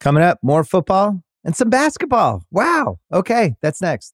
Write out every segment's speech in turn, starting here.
Coming up, more football and some basketball. Wow. Okay, that's next.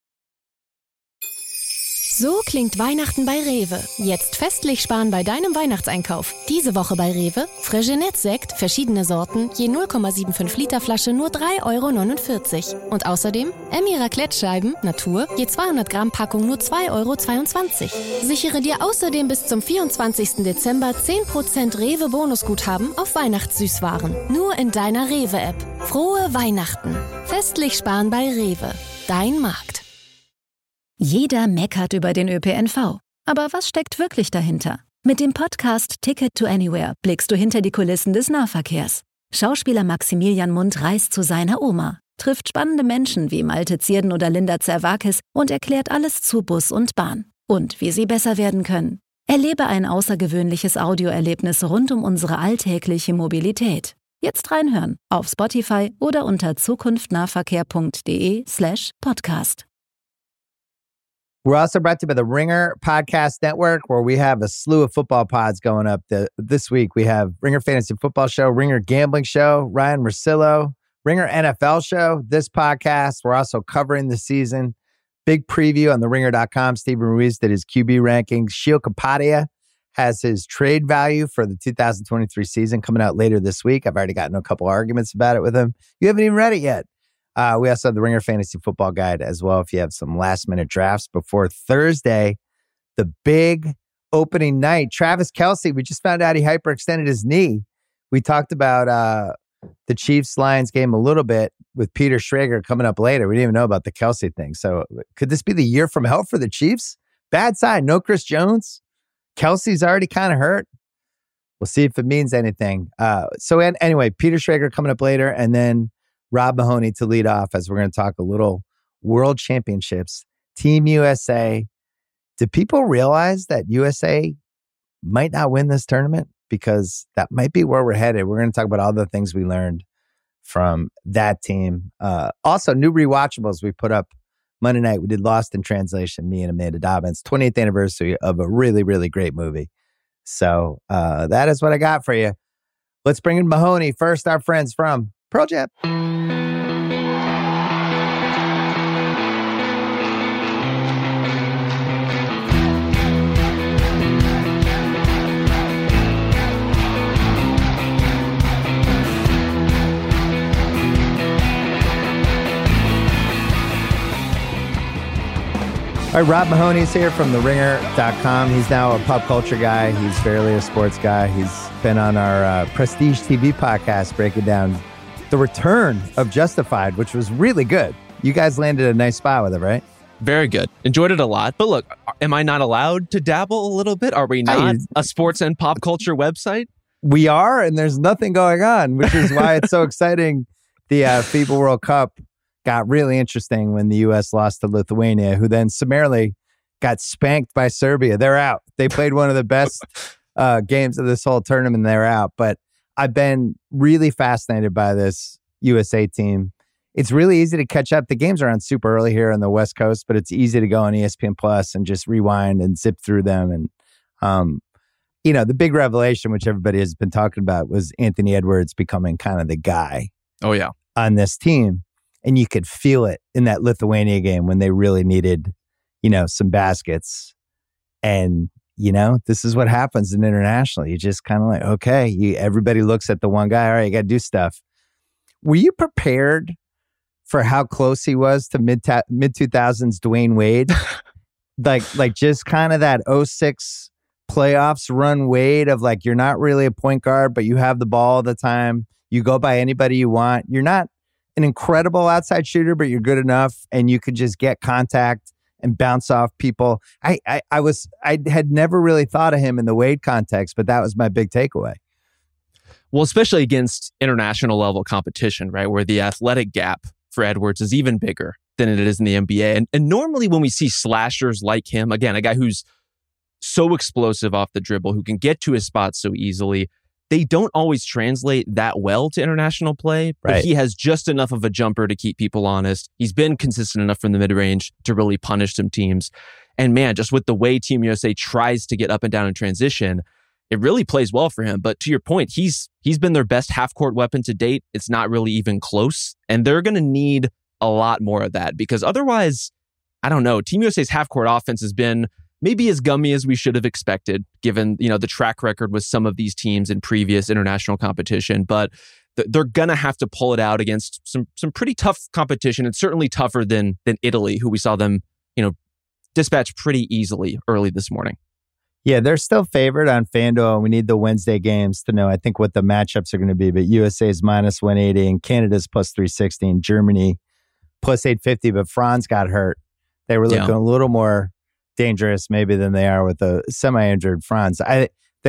So klingt Weihnachten bei Rewe. Jetzt festlich sparen bei deinem Weihnachtseinkauf. Diese Woche bei Rewe: Fregenet-Sekt, verschiedene Sorten, je 0,75 Liter Flasche nur 3,49 € Und außerdem Emmy Raclette-Scheiben, Natur, je 200 Gramm Packung nur 2,22 €. Sichere dir außerdem bis zum 24. Dezember 10% Rewe-Bonusguthaben auf Weihnachtssüßwaren. Nur in deiner Rewe-App. Frohe Weihnachten. Festlich sparen bei Rewe. Dein Markt. Jeder meckert über den ÖPNV. Aber was steckt wirklich dahinter? Mit dem Podcast Ticket to Anywhere blickst du hinter die Kulissen des Nahverkehrs. Schauspieler Maximilian Mundt reist zu seiner Oma, trifft spannende Menschen wie Malte Zierden oder Linda Zerwakis und erklärt alles zu Bus und Bahn. Und wie sie besser werden können. Erlebe ein außergewöhnliches Audioerlebnis rund um unsere alltägliche Mobilität. Jetzt reinhören auf Spotify oder unter zukunftnahverkehr.de/podcast. We're also brought to you by the Ringer Podcast Network, where we have a slew of football pods going up this week. We have Ringer Fantasy Football Show, Ringer Gambling Show, Ryan Russillo, Ringer NFL Show, this podcast. We're also covering the season. Big preview on the ringer.com. Steven Ruiz did his QB rankings. Sheil Kapadia has his trade value for the 2023 season coming out later this week. I've already gotten a couple arguments about it with him. You haven't even read it yet. We also have the Ringer Fantasy Football Guide as well if you have some last-minute drafts before Thursday, the big opening night. Travis Kelce, we just found out he hyperextended his knee. We talked about the Chiefs-Lions game a little bit with Peter Schrager coming up later. We didn't even know about the Kelce thing. So could this be the year from hell for the Chiefs? Bad sign. No Chris Jones. Kelce's already kind of hurt. We'll see if it means anything. Anyway, Peter Schrager coming up later, and then Rob Mahoney to lead off as we're going to talk a little World Championships. Team USA. Do people realize that USA might not win this tournament? Because that might be where we're headed. We're going to talk about all the things we learned from that team. Also, new rewatchables we put up Monday night. We did Lost in Translation, me and Amanda Dobbins. 20th anniversary of a really, really great movie. So that is what I got for you. Let's bring in Mahoney. First, our friends from Pearl Jam. All right, Rob Mahoney's here from TheRinger.com. He's now a pop culture guy. He's barely a sports guy. He's been on our Prestige TV podcast breaking down the return of Justified, which was really good. You guys landed a nice spot with it, right? Very good. Enjoyed it a lot. But look, am I not allowed to dabble a little bit? Are we not a sports and pop culture website? We are, and there's nothing going on, which is why it's so exciting. The FIBA World Cup got really interesting when the U.S. lost to Lithuania, who then summarily got spanked by Serbia. They're out. They played one of the best games of this whole tournament. They're out. But I've been really fascinated by this USA team. It's really easy to catch up. The games are on super early here on the West Coast, but it's easy to go on ESPN Plus and just rewind and zip through them. And, the big revelation, which everybody has been talking about, was Anthony Edwards becoming kind of the guy. Oh, yeah. On this team. And you could feel it in that Lithuania game when they really needed, some baskets. And, this is what happens in international. You just kind of like, okay, everybody looks at the one guy. All right, you got to do stuff. Were you prepared for how close he was to mid 2000s Dwayne Wade? like just kind of that 06 playoffs run Wade of like, you're not really a point guard, but you have the ball all the time. You go by anybody you want. You're not an incredible outside shooter, but you're good enough and you could just get contact and bounce off people. I had never really thought of him in the Wade context, but that was my big takeaway. Well, especially against international level competition, right? Where the athletic gap for Edwards is even bigger than it is in the NBA. And normally when we see slashers like him, again, a guy who's so explosive off the dribble, who can get to his spots so easily, they don't always translate that well to international play, but right. He has just enough of a jumper to keep people honest. He's been consistent enough from the mid-range to really punish some teams. And man, just with the way Team USA tries to get up and down in transition, it really plays well for him. But to your point, he's been their best half-court weapon to date. It's not really even close. And they're going to need a lot more of that because otherwise, I don't know, Team USA's half-court offense has been maybe as gummy as we should have expected, given, you know, the track record with some of these teams in previous international competition. But they're going to have to pull it out against some pretty tough competition. It's certainly tougher than Italy, who we saw them, you know, dispatch pretty easily early this morning. Yeah, they're still favored on FanDuel, and we need the Wednesday games to know, I think, what the matchups are going to be. But USA is minus 180, and Canada's plus 360, and Germany plus 850. But Franz got hurt. They were looking a little more dangerous maybe than they are with a semi-injured Franz. I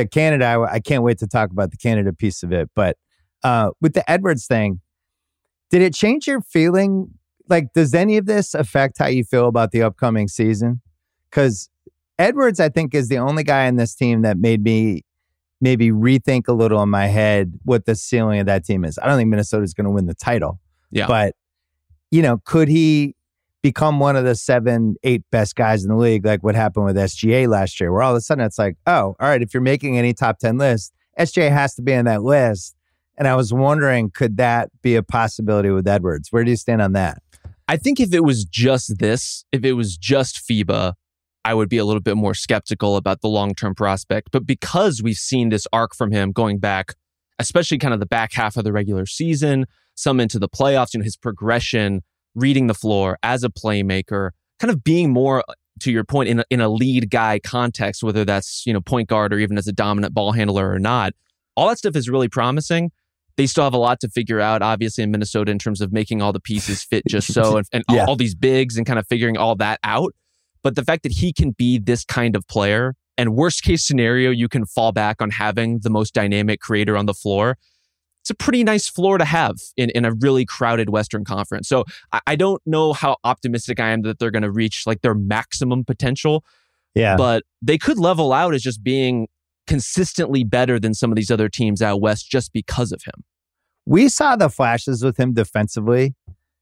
can't wait to talk about the Canada piece of it. But with the Edwards thing, did it change your feeling? Like, does any of this affect how you feel about the upcoming season? Because Edwards, I think, is the only guy in this team that made me maybe rethink a little in my head what the ceiling of that team is. I don't think Minnesota's going to win the title. Yeah. But, you know, could he become one of the 7-8 best guys in the league, like what happened with SGA last year, where all of a sudden it's like, oh, all right, if you're making any top 10 list, SGA has to be in that list. And I was wondering, could that be a possibility with Edwards? Where do you stand on that? I think if it was just this, if it was just FIBA, I would be a little bit more skeptical about the long-term prospect. But because we've seen this arc from him going back, especially kind of the back half of the regular season, some into the playoffs, you know, his progression, reading the floor as a playmaker, kind of being more, to your point, in a lead guy context, whether that's, you know, point guard or even as a dominant ball handler or not, all that stuff is really promising. They still have a lot to figure out, obviously, in Minnesota in terms of making all the pieces fit just so, and all these bigs and kind of figuring all that out. But the fact that he can be this kind of player, and worst case scenario, you can fall back on having the most dynamic creator on the floor. It's a pretty nice floor to have in a really crowded Western Conference. So I don't know how optimistic I am that they're going to reach like their maximum potential. Yeah. But they could level out as just being consistently better than some of these other teams out West just because of him. We saw the flashes with him defensively,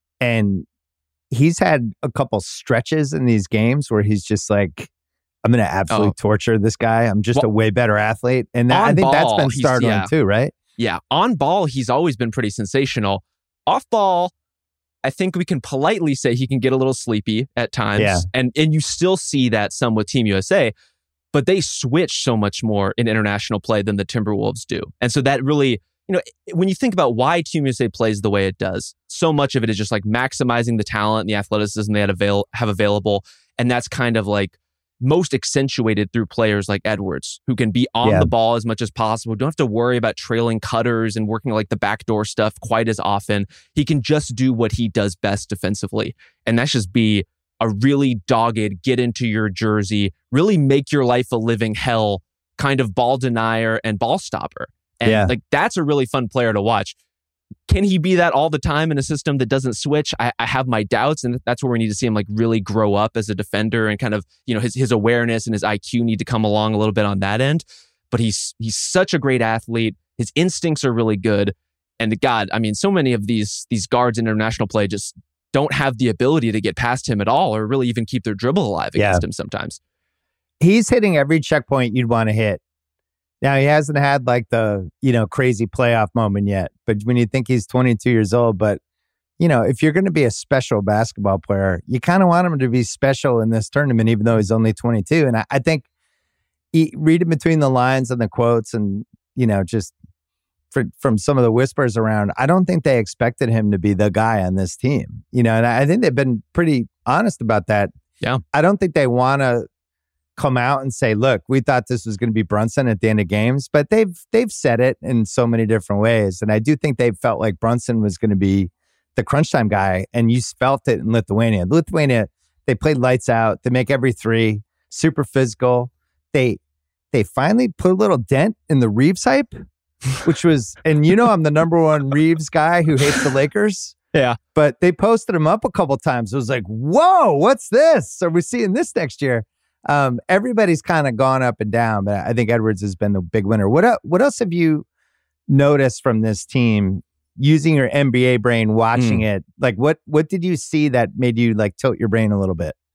and he's had a couple stretches in these games where he's just like, I'm going to absolutely torture this guy. I'm just a way better athlete. And I think that's been startling too, right? Yeah. On ball, he's always been pretty sensational. Off ball, I think we can politely say he can get a little sleepy at times. Yeah. And you still see that some with Team USA, but they switch so much more in international play than the Timberwolves do. And so that really, you know, when you think about why Team USA plays the way it does, so much of it is just like maximizing the talent and the athleticism they have available. And that's kind of like most accentuated through players like Edwards, who can be on the ball as much as possible. Don't have to worry about trailing cutters and working like the backdoor stuff quite as often. He can just do what he does best defensively. And that's just be a really dogged, get into your jersey, really make your life a living hell kind of ball denier and ball stopper. And like that's a really fun player to watch. Can he be that all the time in a system that doesn't switch? I have my doubts, and that's where we need to see him like really grow up as a defender and kind of, you know, his awareness and his IQ need to come along a little bit on that end. But he's such a great athlete. His instincts are really good. And God, I mean, so many of these guards in international play just don't have the ability to get past him at all or really even keep their dribble alive against him sometimes. He's hitting every checkpoint you'd want to hit. Now, he hasn't had like the, you know, crazy playoff moment yet. But when you think he's 22 years old, but, you know, if you're going to be a special basketball player, you kind of want him to be special in this tournament, even though he's only 22. And I think reading between the lines and the quotes and, you know, just from some of the whispers around, I don't think they expected him to be the guy on this team. You know, and I think they've been pretty honest about that. Yeah. I don't think they want to come out and say, look, we thought this was going to be Brunson at the end of games, but they've said it in so many different ways. And I do think they felt like Brunson was going to be the crunch time guy, and you felt it in Lithuania. Lithuania, they played lights out. They make every three, super physical. They finally put a little dent in the Reeves hype, which was, and you know I'm the number one Reeves guy who hates the Lakers. Yeah. But they posted him up a couple times. It was like, whoa, what's this? Are we seeing this next year? Everybody's kind of gone up and down, but I think Edwards has been the big winner. What else have you noticed from this team using your NBA brain, watching it? Like what did you see that made you like tilt your brain a little bit?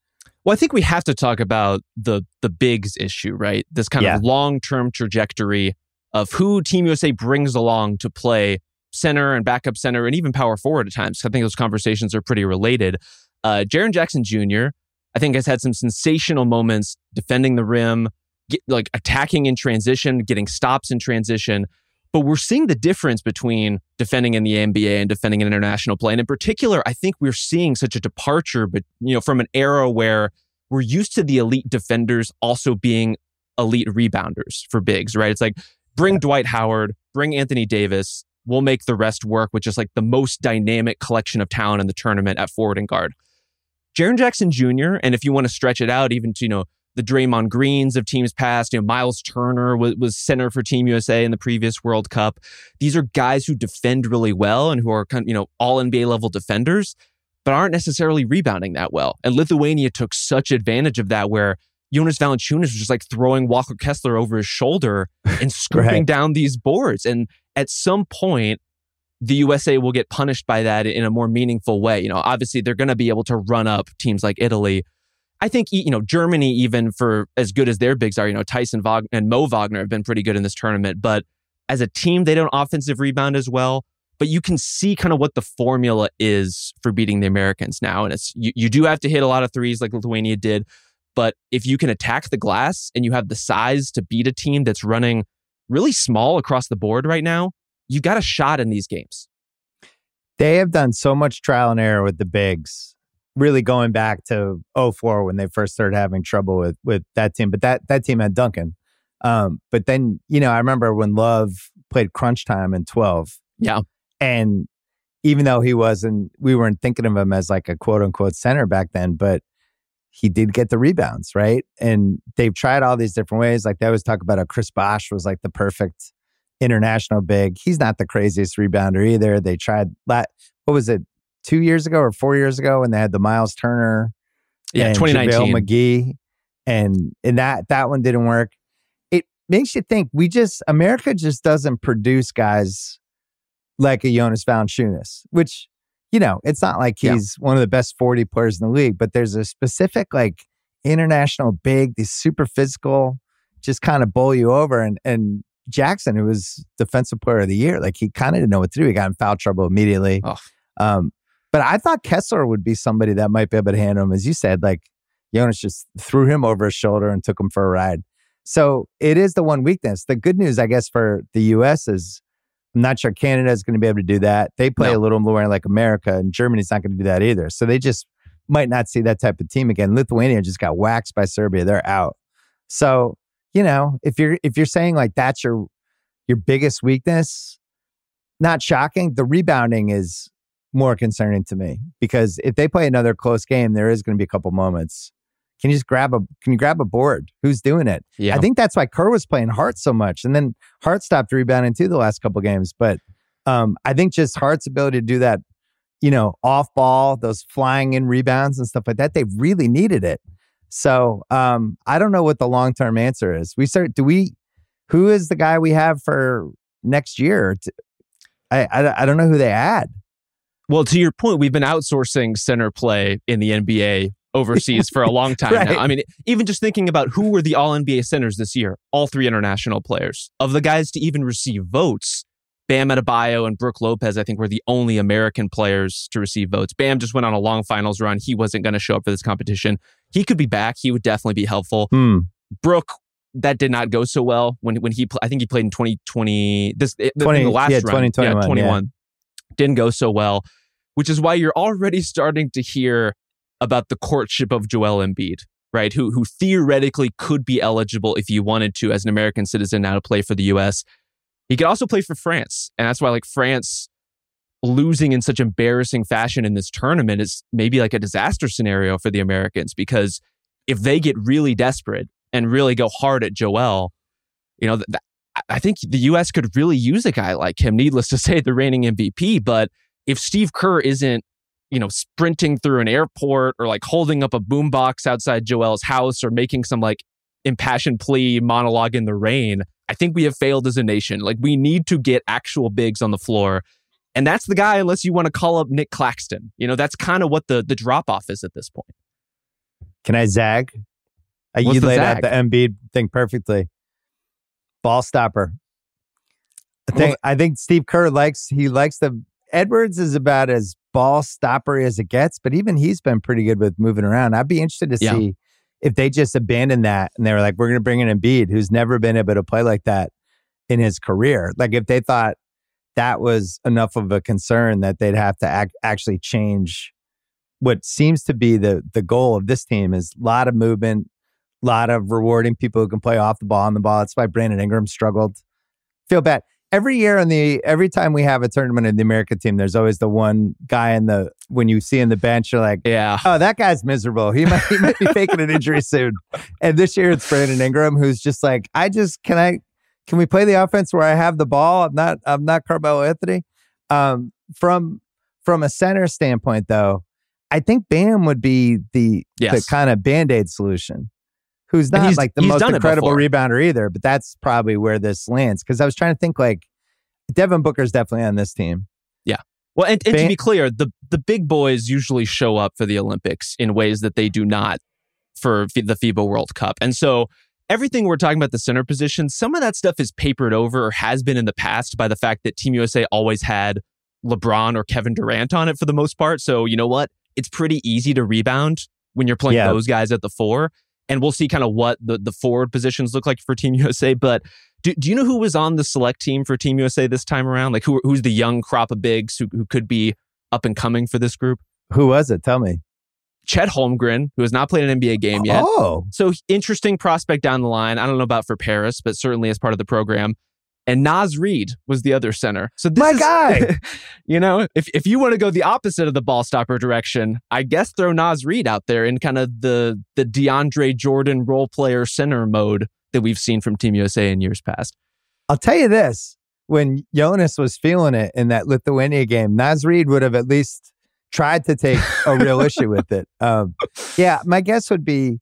Well, I think we have to talk about the bigs issue, right? This kind of long-term trajectory of who Team USA brings along to play center and backup center and even power forward at times. I think those conversations are pretty related. Jaren Jackson Jr., I think, has had some sensational moments defending the rim, attacking in transition, getting stops in transition. But we're seeing the difference between defending in the NBA and defending in international play. And in particular, I think we're seeing such a departure, but from an era where we're used to the elite defenders also being elite rebounders for bigs, right? It's like, bring Dwight Howard, bring Anthony Davis, we'll make the rest work with just like the most dynamic collection of talent in the tournament at forward and guard. Jaren Jackson Jr., and if you want to stretch it out even to, the Draymond Greens of teams past, Miles Turner was center for Team USA in the previous World Cup. These are guys who defend really well and who are all NBA level defenders, but aren't necessarily rebounding that well. And Lithuania took such advantage of that, where Jonas Valanciunas was just like throwing Walker Kessler over his shoulder and scooping down these boards. And at some point, the USA will get punished by that in a more meaningful way. Obviously they're going to be able to run up teams like Italy. I think, Germany, even for as good as their bigs are, Tyson Wagner and Mo Wagner have been pretty good in this tournament. But as a team, they don't offensive rebound as well. But you can see kind of what the formula is for beating the Americans now. And it's you do have to hit a lot of threes like Lithuania did. But if you can attack the glass and you have the size to beat a team that's running really small across the board right now, you got a shot in these games. They have done so much trial and error with the bigs, really going back to 2004 when they first started having trouble with that team. But that team had Duncan. But then, I remember when Love played crunch time in 12. Yeah. And even though we weren't thinking of him as like a quote unquote center back then, but he did get the rebounds, right? And they've tried all these different ways. Like they always talk about how Chris Bosh was like the perfect international big. He's not the craziest rebounder either. They tried what was it, 2 years ago or 4 years ago when they had the Miles Turner, and 2019 JaVale McGee, and that one didn't work. It makes you think America just doesn't produce guys like a Jonas Valanciunas, which, it's not like he's one of the best 40 players in the league, but there's a specific like international big, these super physical, just kind of bowl you over. And Jackson, who was defensive player of the year, like he kind of didn't know what to do. He got in foul trouble immediately. But I thought Kessler would be somebody that might be able to handle him. As you said, like Jonas just threw him over his shoulder and took him for a ride. So it is the one weakness. The good news, I guess, for the U.S. is I'm not sure Canada is going to be able to do that. They play a little more like America, and Germany's not going to do that either. So they just might not see that type of team again. Lithuania just got waxed by Serbia. They're out. So, if you're saying like that's your biggest weakness, not shocking. The rebounding is more concerning to me, because if they play another close game, there is going to be a couple moments. Can you grab a board? Who's doing it? Yeah. I think that's why Kerr was playing Hart so much. And then Hart stopped rebounding too the last couple games. But I think just Hart's ability to do that, off ball, those flying in rebounds and stuff like that, they really needed it. So I don't know what the long-term answer is. Who is the guy we have for next year? I don't know who they add. Well, to your point, we've been outsourcing center play in the NBA overseas for a long time now. I mean, even just thinking about who were the all-NBA centers this year, all three international players. Of the guys to even receive votes, Bam Adebayo and Brook Lopez, I think, were the only American players to receive votes. Bam just went on a long finals run. He wasn't going to show up for this competition. He could be back. He would definitely be helpful. Brook, that did not go so well when he I think he played in 2020. The last run. 2021. Didn't go so well, which is why you're already starting to hear about the courtship of Joel Embiid, right? Who theoretically could be eligible if he wanted to as an American citizen now to play for the U.S. He could also play for France. And that's why like France losing in such embarrassing fashion in this tournament is maybe like a disaster scenario for the Americans, because if they get really desperate and really go hard at Joel, I think the U.S. could really use a guy like him. Needless to say, the reigning MVP. But if Steve Kerr isn't, sprinting through an airport or like holding up a boombox outside Joel's house or making some like impassioned plea monologue in the rain, I think we have failed as a nation. Like we need to get actual bigs on the floor. And that's the guy, unless you want to call up Nick Claxton. That's kind of what the drop-off is at this point. Can I zag? What's You the laid zag? out the Embiid thing perfectly. Ball stopper. I think Steve Kerr likes the Edwards is about as ball stoppery as it gets, but even he's been pretty good with moving around. I'd be interested to see if they just abandoned that and they were like, we're going to bring in Embiid, who's never been able to play like that in his career. Like if they thought that was enough of a concern that they'd have to actually change what seems to be the goal of this team is a lot of movement, a lot of rewarding people who can play off the ball, on the ball. That's why Brandon Ingram struggled. Feel bad. Every year every time we have a tournament in the American team, there's always the one guy when you see in the bench, you're like, oh, that guy's miserable. He might be faking an injury soon. And this year it's Brandon Ingram, who's just like, can we play the offense where I have the ball? I'm not Carmelo Anthony. From a center standpoint, though, I think Bam would be the kind of Band-Aid solution. Who's not like the most incredible rebounder either, but that's probably where this lands. Because I was trying to think like Devin Booker's definitely on this team. Yeah. Well, and to be clear, the big boys usually show up for the Olympics in ways that they do not for the FIBA World Cup. And so everything we're talking about the center position, some of that stuff is papered over or has been in the past by the fact that Team USA always had LeBron or Kevin Durant on it for the most part. So you know what? It's pretty easy to rebound when you're playing those guys at the four. And we'll see kind of what the forward positions look like for Team USA. But do you know who was on the select team for Team USA this time around? Like who's the young crop of bigs who could be up and coming for this group? Who was it? Tell me. Chet Holmgren, who has not played an NBA game yet. Oh. So interesting prospect down the line. I don't know about for Paris, but certainly as part of the program. And Naz Reid was the other center. So this guy. You know, if you want to go the opposite of the ball stopper direction, I guess throw Naz Reid out there in kind of the DeAndre Jordan role player center mode that we've seen from Team USA in years past. I'll tell you this. When Jonas was feeling it in that Lithuania game, Naz Reid would have at least tried to take a real issue with it. Yeah, my guess would be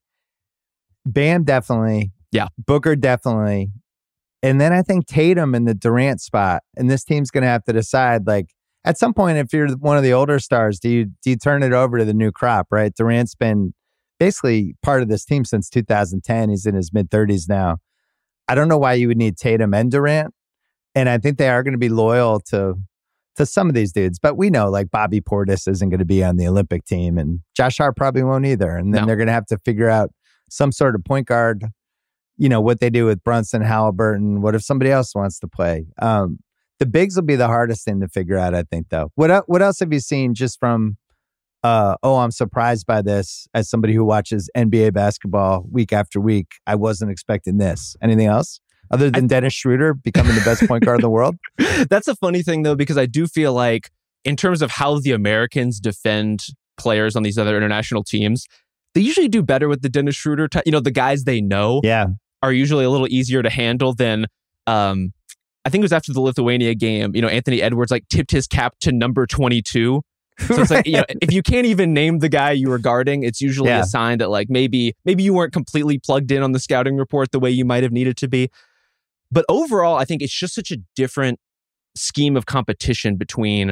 Bam definitely. Yeah. Booker definitely. And then I think Tatum in the Durant spot. And this team's going to have to decide, like, at some point, if you're one of the older stars, do you turn it over to the new crop, right? Durant's been basically part of this team since 2010. He's in his mid-30s now. I don't know why you would need Tatum and Durant. And I think they are going to be loyal to some of these dudes. But we know, like, Bobby Portis isn't going to be on the Olympic team. And Josh Hart probably won't either. And then they're going to have to figure out some sort of point guard. You know, what they do with Brunson, Halliburton. What if somebody else wants to play? The bigs will be the hardest thing to figure out, I think, though. What else have you seen just from, I'm surprised by this as somebody who watches NBA basketball week after week. I wasn't expecting this. Anything else? Other than Dennis Schroeder becoming the best point guard in the world? That's a funny thing, though, because I do feel like in terms of how the Americans defend players on these other international teams, they usually do better with the Dennis Schroeder type. You know, the guys they know. Yeah. Are usually a little easier to handle than, I think it was after the Lithuania game, you know, Anthony Edwards like tipped his cap to number 22. So it's like, you know, if you can't even name the guy you were guarding, it's usually a sign that like maybe you weren't completely plugged in on the scouting report the way you might have needed to be. But overall, I think it's just such a different scheme of competition between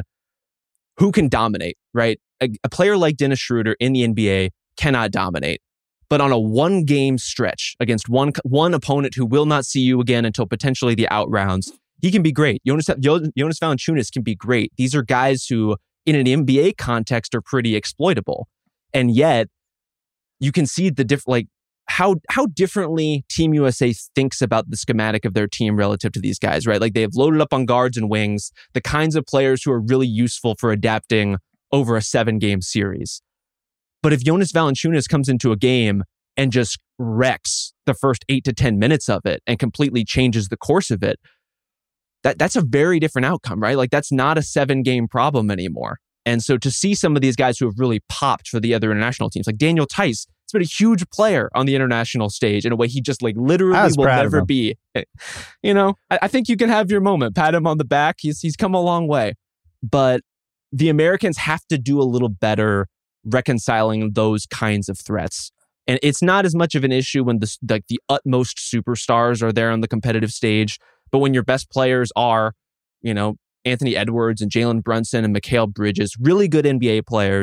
who can dominate, right? A player like Dennis Schroeder in the NBA cannot dominate. But on a one-game stretch against one opponent who will not see you again until potentially the out rounds, he can be great. Jonas Valanciunas can be great. These are guys who, in an NBA context, are pretty exploitable. And yet, you can see the how differently Team USA thinks about the schematic of their team relative to these guys, right? Like they have loaded up on guards and wings, the kinds of players who are really useful for adapting over a 7-game series. But if Jonas Valanciunas comes into a game and just wrecks the first 8 to 10 minutes of it and completely changes the course of it, that's a very different outcome, right? Like that's not a 7-game problem anymore. And so to see some of these guys who have really popped for the other international teams, like Daniel Theis, has been a huge player on the international stage in a way he just like literally will never be. You know, I think you can have your moment. Pat him on the back. He's come a long way. But the Americans have to do a little better reconciling those kinds of threats. And it's not as much of an issue when the utmost superstars are there on the competitive stage, but when your best players are, you know, Anthony Edwards and Jalen Brunson and Mikal Bridges, really good NBA players,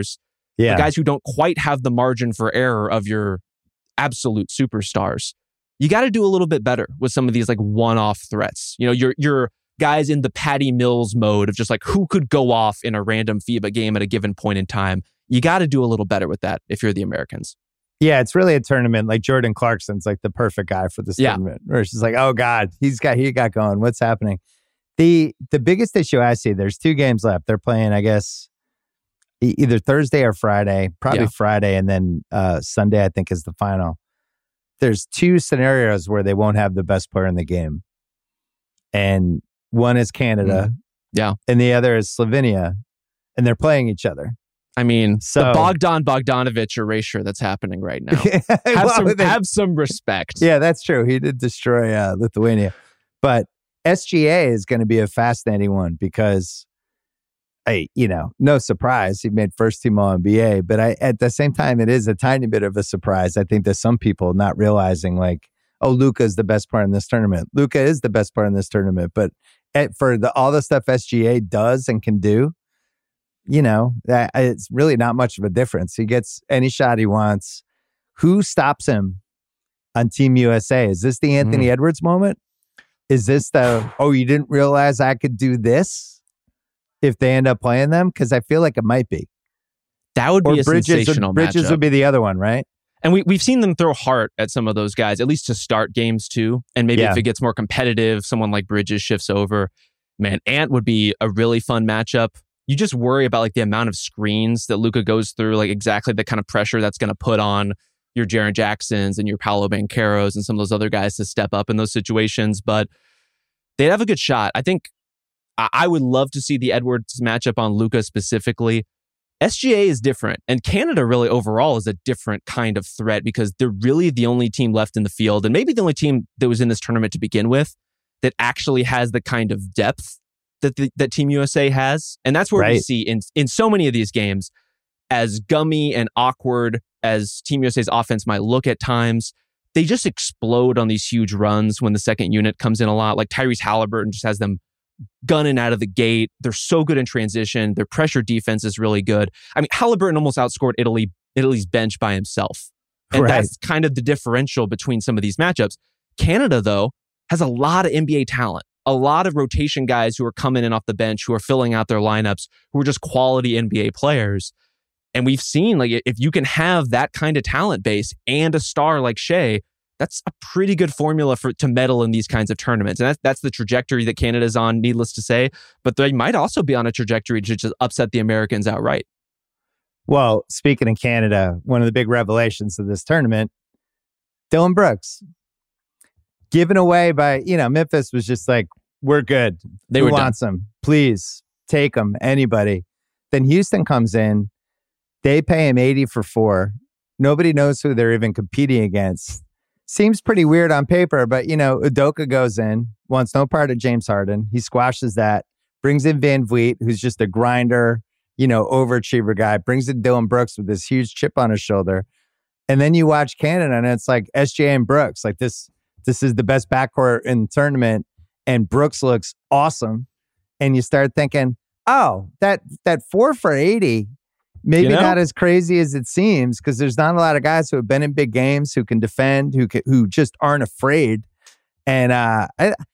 Yeah. The guys who don't quite have the margin for error of your absolute superstars. You got to do a little bit better with some of these like one-off threats. You know, your guys in the Patty Mills mode of just like who could go off in a random FIBA game at a given point in time. You got to do a little better with that if you're the Americans. Yeah, it's really a tournament. Like Jordan Clarkson's like the perfect guy for this tournament. Where it's just like, oh God, he got going. What's happening? The biggest issue I see, there's 2 games left. They're playing, I guess, either Thursday or Friday, probably Friday, and then Sunday, I think, is the final. There's 2 scenarios where they won't have the best player in the game. And one is Canada. Yeah. And the other is Slovenia. And they're playing each other. I mean, the Bogdanovic erasure that's happening right now. Have some respect. Yeah, that's true. He did destroy Lithuania. But SGA is going to be a fascinating one because, no surprise, he made first team All-NBA. But at the same time, it is a tiny bit of a surprise. I think there's some people not realizing like, oh, Luka is the best player in this tournament. Luka is the best player in this tournament. But for all the stuff SGA does and can do, it's really not much of a difference. He gets any shot he wants. Who stops him on Team USA? Is this the Anthony Edwards moment? Is this you didn't realize I could do this if they end up playing them? Because I feel like it might be. That would be a sensational matchup. Bridges would be the other one, right? And we've seen them throw heart at some of those guys, at least to start games too. And maybe if it gets more competitive, someone like Bridges shifts over. Man, Ant would be a really fun matchup. You just worry about like the amount of screens that Luka goes through, like exactly the kind of pressure that's going to put on your Jaren Jacksons and your Paolo Bancheros and some of those other guys to step up in those situations. But they'd have a good shot. I think I would love to see the Edwards matchup on Luka specifically. SGA is different, and Canada really overall is a different kind of threat because they're really the only team left in the field, and maybe the only team that was in this tournament to begin with that actually has the kind of depth that Team USA has. And that's where we see in so many of these games, as gummy and awkward as Team USA's offense might look at times, they just explode on these huge runs when the second unit comes in a lot. Like Tyrese Halliburton just has them gunning out of the gate. They're so good in transition. Their pressure defense is really good. I mean, Halliburton almost outscored Italy's bench by himself. And that's kind of the differential between some of these matchups. Canada, though, has a lot of NBA talent. A lot of rotation guys who are coming in off the bench, who are filling out their lineups, who are just quality NBA players. And we've seen, like, if you can have that kind of talent base and a star like Shea, that's a pretty good formula to medal in these kinds of tournaments. And that's the trajectory that Canada's on, needless to say. But they might also be on a trajectory to just upset the Americans outright. Well, speaking of Canada, one of the big revelations of this tournament, Dillon Brooks. Given away by, Memphis was just like, we're good. Who wants him? Please take him. Anybody. Then Houston comes in. They pay him 80 for 4. Nobody knows who they're even competing against. Seems pretty weird on paper, but, Udoka goes in, wants no part of James Harden. He squashes that, brings in Van Vliet, who's just a grinder, overachiever guy, brings in Dillon Brooks with this huge chip on his shoulder. And then you watch Canada and it's like SGA and Brooks. Like this is the best backcourt in the tournament, and Brooks looks awesome. And you start thinking, oh, that 4 for 80, maybe not as crazy as it seems, because there's not a lot of guys who have been in big games who can defend, who just aren't afraid. And I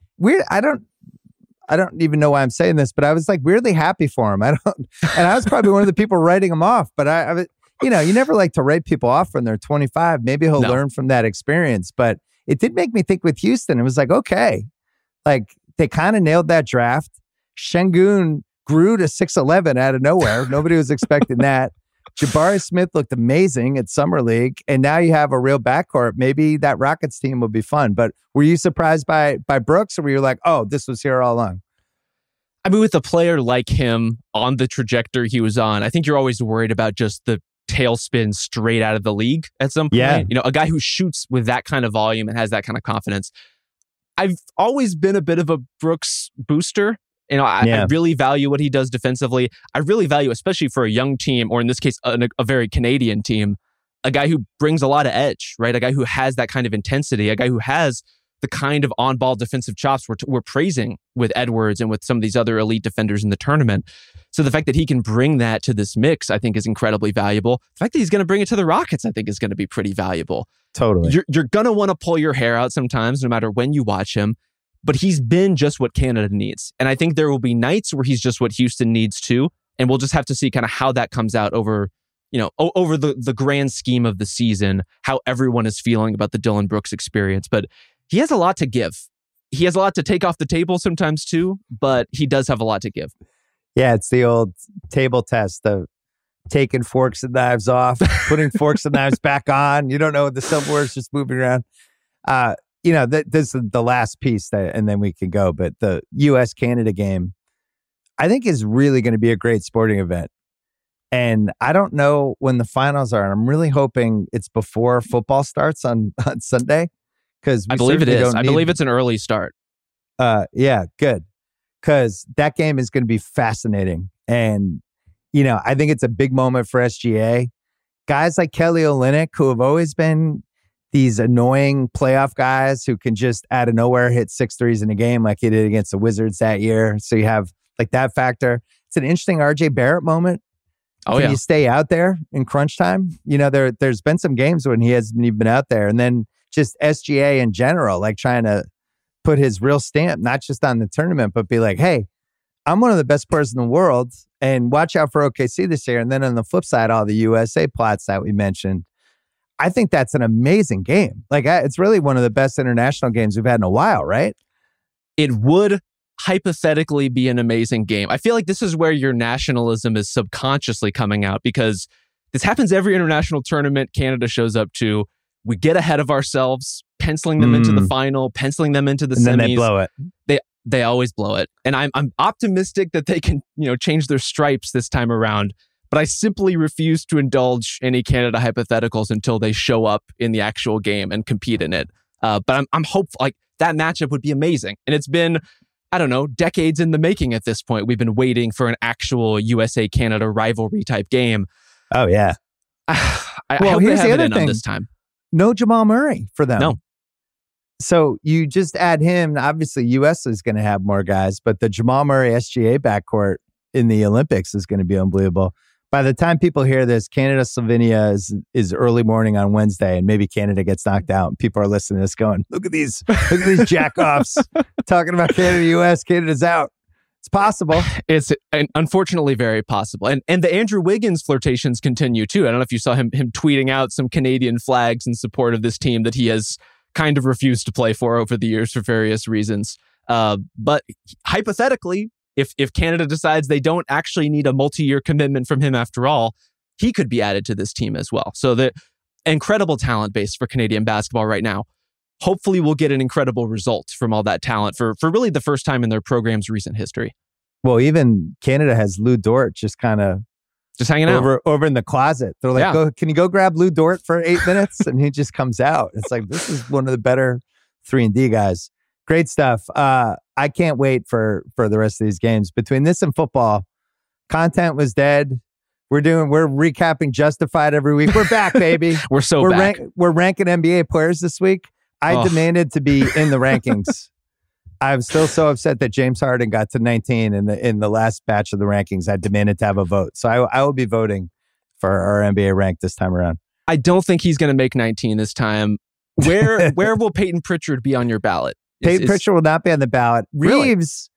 don't even know why I'm saying this, but I was like weirdly happy for him. And I was probably one of the people writing him off. But I you never like to write people off when they're 25. Maybe he'll learn from that experience, but. It did make me think with Houston. It was like, okay, like they kind of nailed that draft. Şengün grew to 6'11" out of nowhere. Nobody was expecting that. Jabari Smith looked amazing at Summer League. And now you have a real backcourt. Maybe that Rockets team will be fun. But were you surprised by Brooks, or were you like, oh, this was here all along? I mean, with a player like him on the trajectory he was on, I think you're always worried about just the tailspin straight out of the league at some point. Yeah. A guy who shoots with that kind of volume and has that kind of confidence. I've always been a bit of a Brooks booster. I really value what he does defensively. I really value, especially for a young team, or in this case, a very Canadian team, a guy who brings a lot of edge, right? A guy who has that kind of intensity, a guy who has the kind of on-ball defensive chops we're praising with Edwards and with some of these other elite defenders in the tournament. So the fact that he can bring that to this mix, I think, is incredibly valuable. The fact that he's going to bring it to the Rockets, I think, is going to be pretty valuable. Totally. You're going to want to pull your hair out sometimes, no matter when you watch him. But he's been just what Canada needs. And I think there will be nights where he's just what Houston needs too. And we'll just have to see kind of how that comes out over, over the grand scheme of the season, how everyone is feeling about the Dillon Brooks experience. But he has a lot to give. He has a lot to take off the table sometimes too, but he does have a lot to give. Yeah, it's the old table test of taking forks and knives off, putting forks and knives back on. You don't know, the silverware is just moving around. This is the last piece, and then we can go. But the U.S.-Canada game, I think, is really going to be a great sporting event. And I don't know when the finals are. And I'm really hoping it's before football starts on Sunday. Because I believe it is. I believe it's an early start. Yeah, good. Because that game is going to be fascinating. And, I think it's a big moment for SGA. Guys like Kelly Olynyk, who have always been these annoying playoff guys who can just out of nowhere hit 6 threes in a game like he did against the Wizards that year. So you have like that factor. It's an interesting RJ Barrett moment. Can you stay out there in crunch time? There's been some games when he hasn't even been out there. And then just SGA in general, like trying to put his real stamp, not just on the tournament, but be like, hey, I'm one of the best players in the world, and watch out for OKC this year. And then on the flip side, all the USA plots that we mentioned. I think that's an amazing game. Like, it's really one of the best international games we've had in a while, right? It would hypothetically be an amazing game. I feel like this is where your nationalism is subconsciously coming out, because this happens every international tournament Canada shows up to. We get ahead of ourselves, penciling them into the final, penciling them into the semis. And then they blow it. They always blow it. And I'm optimistic that they can, change their stripes this time around. But I simply refuse to indulge any Canada hypotheticals until they show up in the actual game and compete in it. But I'm hopeful, like, that matchup would be amazing. And it's been, I don't know, decades in the making at this point. We've been waiting for an actual USA-Canada rivalry type game. Oh, yeah. I hope they have it in this time. No Jamal Murray for them. No. So you just add him. Obviously, U.S. is going to have more guys, but the Jamal Murray SGA backcourt in the Olympics is going to be unbelievable. By the time people hear this, Canada-Slovenia is early morning on Wednesday, and maybe Canada gets knocked out. And people are listening to this going, look at these jack-offs talking about Canada-U.S. Canada's out. It's possible. It's unfortunately very possible. And the Andrew Wiggins flirtations continue too. I don't know if you saw him tweeting out some Canadian flags in support of this team that he has kind of refused to play for over the years for various reasons. But hypothetically, if Canada decides they don't actually need a multi-year commitment from him after all, he could be added to this team as well. So the incredible talent base for Canadian basketball right now. Hopefully we'll get an incredible result from all that talent for really the first time in their program's recent history. Well, even Canada has Lou Dort just kind of hanging out over in the closet. They're like, can you go grab Lou Dort for 8 minutes? And he just comes out. It's like, this is one of the better 3-and-D guys. Great stuff. I can't wait for the rest of these games. Between this and football, content was dead. We're recapping Justified every week. We're back, baby. We're back. We're ranking NBA players this week. I demanded to be in the rankings. I'm still so upset that James Harden got to 19 in the last batch of the rankings. I demanded to have a vote. So I will be voting for our NBA rank this time around. I don't think he's going to make 19 this time. Where will Peyton Pritchard be on your ballot? Peyton Pritchard will not be on the ballot. Reeves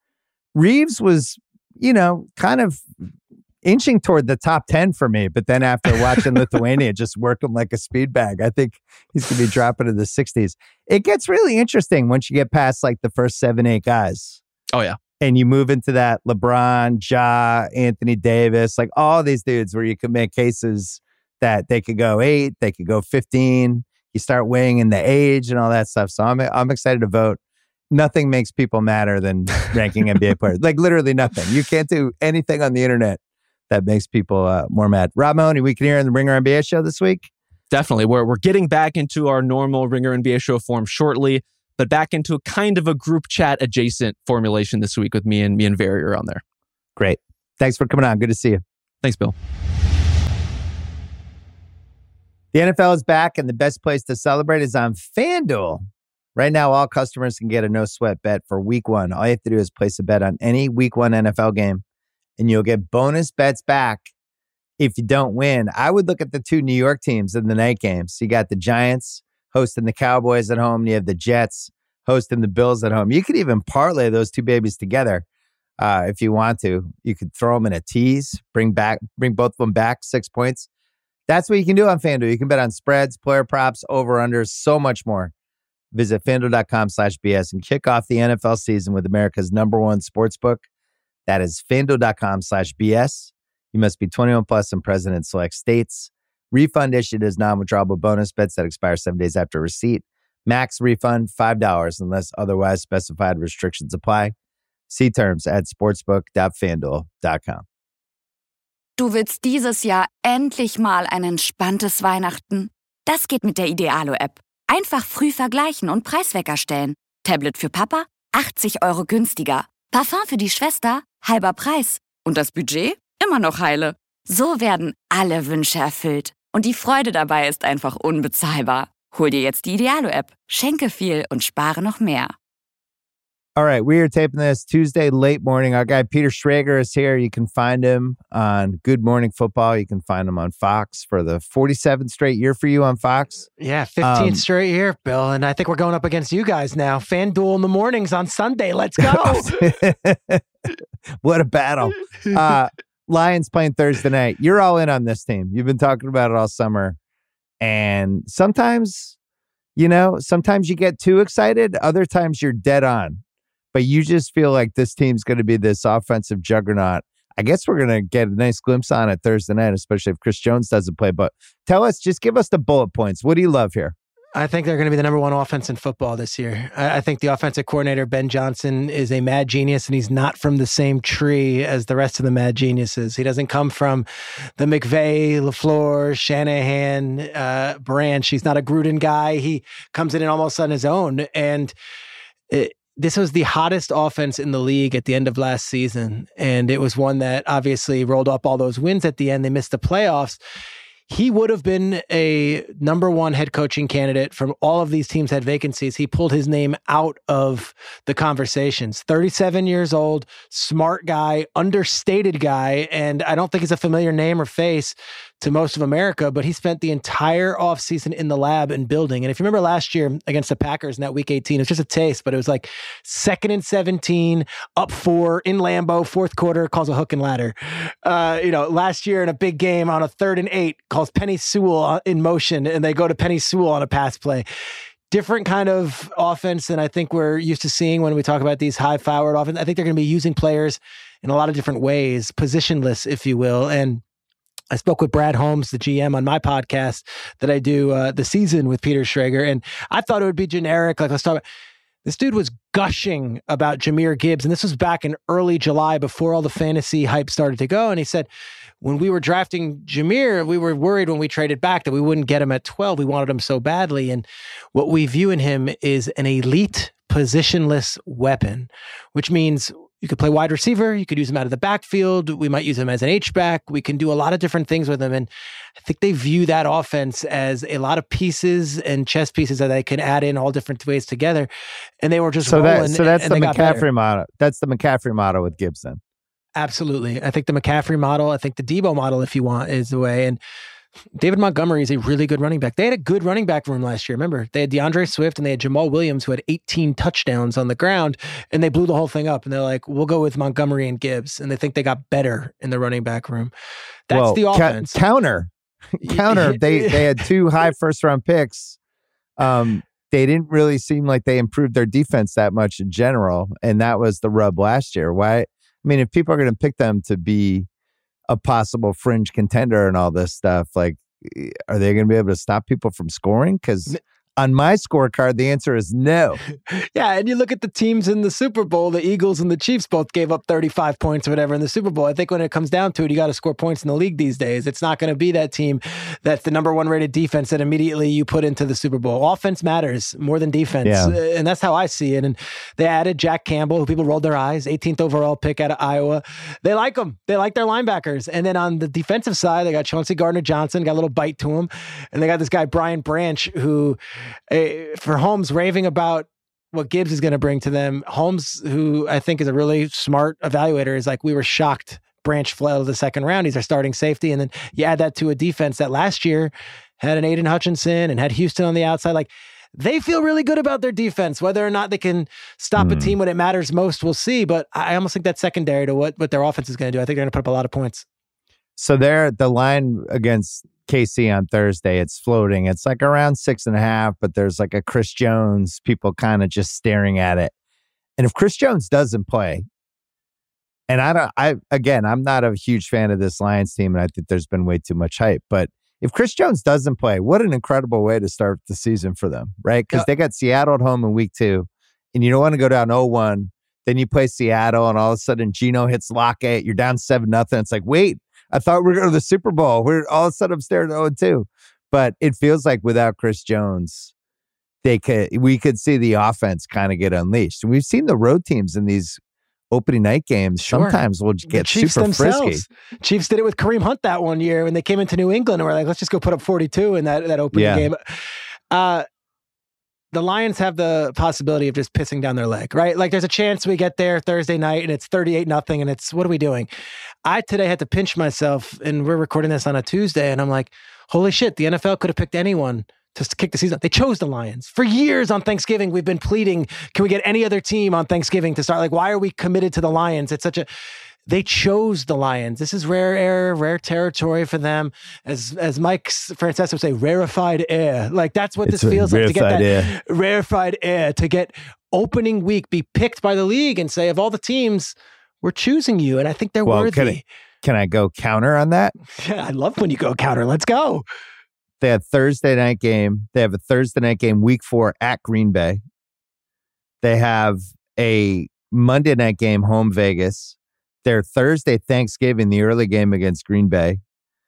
was, kind of inching toward the top 10 for me. But then after watching Lithuania just work him like a speed bag, I think he's going to be dropping to the 60s. It gets really interesting once you get past like the first 7-8 guys. Oh, yeah. And you move into that LeBron, Ja, Anthony Davis, like all these dudes where you can make cases that they could go 8, they could go 15. You start weighing in the age and all that stuff. So I'm excited to vote. Nothing makes people madder than ranking NBA players. Like literally nothing. You can't do anything on the internet that makes people more mad. Rob Mahoney, we can hear in the Ringer NBA show this week. Definitely. We're getting back into our normal Ringer NBA show form shortly, but back into a kind of a group chat adjacent formulation this week with me and Verrier on there. Great. Thanks for coming on. Good to see you. Thanks, Bill. The NFL is back, and the best place to celebrate is on FanDuel. Right now, all customers can get a no-sweat bet for Week 1. All you have to do is place a bet on any Week 1 NFL game, and you'll get bonus bets back if you don't win. I would look at the two New York teams in the night games. You got the Giants hosting the Cowboys at home, and you have the Jets hosting the Bills at home. You could even parlay those two babies together if you want to. You could throw them in a tease, bring both of them back 6 points. That's what you can do on FanDuel. You can bet on spreads, player props, over-unders, so much more. Visit FanDuel.com/BS and kick off the NFL season with America's #1 sportsbook. That is FanDuel.com/BS. You must be 21 plus and present in select states. Refund issued as non-withdrawable bonus bets that expire 7 days after receipt. Max refund $5 unless otherwise specified. Restrictions apply. See terms at sportsbook.fanduel.com. Du willst dieses Jahr endlich mal ein entspanntes Weihnachten? Das geht mit der Idealo-App. Einfach früh vergleichen und Preiswecker stellen. Tablet für Papa? 80 € günstiger. Parfum für die Schwester? Halber Preis. Und das Budget? Immer noch heile. So werden alle Wünsche erfüllt. Und die Freude dabei ist einfach unbezahlbar. Hol dir jetzt die Idealo-App. Schenke viel und spare noch mehr. All right, we are taping this Tuesday late morning. Our guy Peter Schrager is here. You can find him on Good Morning Football. You can find him on Fox for the 47th straight year for you on Fox. Yeah, 15th straight year, Bill. And I think we're going up against you guys now. FanDuel in the mornings on Sunday. Let's go. What a battle. Lions playing Thursday night. You're all in on this team. You've been talking about it all summer. And sometimes you get too excited. Other times you're dead on. But you just feel like this team's going to be this offensive juggernaut. I guess we're going to get a nice glimpse on it Thursday night, especially if Chris Jones doesn't play. But just give us the bullet points. What do you love here? I think they're going to be the #1 offense in football this year. I think the offensive coordinator, Ben Johnson, is a mad genius, and he's not from the same tree as the rest of the mad geniuses. He doesn't come from the McVay, LaFleur, Shanahan branch. He's not a Gruden guy. He comes in almost on his own. And this was the hottest offense in the league at the end of last season. And it was one that obviously rolled up all those wins at the end. They missed the playoffs. He would have been a #1 head coaching candidate from all of these teams had vacancies. He pulled his name out of the conversations. 37 years old, smart guy, understated guy. And I don't think he's a familiar name or face to most of America, but he spent the entire offseason in the lab and building. And if you remember last year against the Packers in that week 18, it was just a taste, but it was like 2nd and 17, up 4 in Lambeau, 4th quarter, calls a hook and ladder. Last year in a big game on a 3rd and 8, calls Penny Sewell in motion, and they go to Penny Sewell on a pass play. Different kind of offense than I think we're used to seeing when we talk about these high-powered offense. I think they're going to be using players in a lot of different ways, positionless, if you will. And I spoke with Brad Holmes, the GM, on my podcast that I do the season with Peter Schrager, and I thought it would be generic. Like, let's talk about this dude was gushing about Jahmyr Gibbs, and this was back in early July before all the fantasy hype started to go. And he said, when we were drafting Jahmyr, we were worried when we traded back that we wouldn't get him at 12. We wanted him so badly. And what we view in him is an elite positionless weapon, which means you could play wide receiver. You could use him out of the backfield. We might use him as an H-back. We can do a lot of different things with him. And I think they view that offense as a lot of pieces and chess pieces that they can add in all different ways together. And they were just rolling. So that's the McCaffrey model. That's the McCaffrey model with Gibson. Absolutely. I think the McCaffrey model, I think the Debo model, if you want, is the way. And David Montgomery is a really good running back. They had a good running back room last year. Remember, they had DeAndre Swift and they had Jamal Williams, who had 18 touchdowns on the ground, and they blew the whole thing up. And they're like, we'll go with Montgomery and Gibbs. And they think they got better in the running back room. That's the offense. Counter. They had 2 high first-round picks. They didn't really seem like they improved their defense that much in general, and that was the rub last year. Why? I mean, if people are going to pick them to be a possible fringe contender and all this stuff, like, are they going to be able to stop people from scoring? Because on my scorecard, the answer is no. Yeah, and you look at the teams in the Super Bowl, the Eagles and the Chiefs both gave up 35 points or whatever in the Super Bowl. I think when it comes down to it, you got to score points in the league these days. It's not going to be that team that's the #1 rated defense that immediately you put into the Super Bowl. Offense matters more than defense, and that's how I see it. And they added Jack Campbell, who people rolled their eyes, 18th overall pick out of Iowa. They like him. They like their linebackers. And then on the defensive side, they got Chauncey Gardner-Johnson, got a little bite to him. And they got this guy, Brian Branch, who for Holmes raving about what Gibbs is going to bring to them. Holmes, who I think is a really smart evaluator, is like, we were shocked Branch fell to the second round. He's our starting safety. And then you add that to a defense that last year had an Aiden Hutchinson and had Houston on the outside. Like, they feel really good about their defense. Whether or not they can stop a team when it matters most, we'll see. But I almost think that's secondary to what their offense is going to do. I think they're going to put up a lot of points. So the line against KC on Thursday, it's floating. It's like around 6.5, but there's like a Chris Jones, people kind of just staring at it. And if Chris Jones doesn't play, and I'm not a huge fan of this Lions team, and I think there's been way too much hype, but if Chris Jones doesn't play, what an incredible way to start the season for them, right? Because they got Seattle at home in week 2, and you don't want to go down 0-1. Then you play Seattle, and all of a sudden Geno hits Lockett. You're down 7-0. It's like, wait, I thought we were going to the Super Bowl. We're all of a sudden upstairs at 0-2. But it feels like without Chris Jones, we could see the offense kind of get unleashed. And we've seen the road teams in these opening night games sometimes will get super frisky. Chiefs did it with Kareem Hunt that one year when they came into New England and were like, let's just go put up 42 in that opening game. The Lions have the possibility of just pissing down their leg, right? Like, there's a chance we get there Thursday night and it's 38-0 and it's, what are we doing? I today had to pinch myself, and we're recording this on a Tuesday, and I'm like, holy shit, the NFL could have picked anyone to kick the season. They chose the Lions. For years on Thanksgiving, we've been pleading, can we get any other team on Thanksgiving to start? Like, why are we committed to the Lions? They chose the Lions. This is rare air, rare territory for them. As Mike Francesa would say, rarefied air. Like, that's what this feels like, to get that rarefied air, to get opening week, be picked by the league and say, of all the teams, we're choosing you. And I think they're worthy. Can I go counter on that? Yeah, I love when you go counter. Let's go. They have Thursday night game. They have a Thursday night game, week 4 at Green Bay. They have a Monday night game, home Vegas. Their Thursday Thanksgiving, the early game against Green Bay.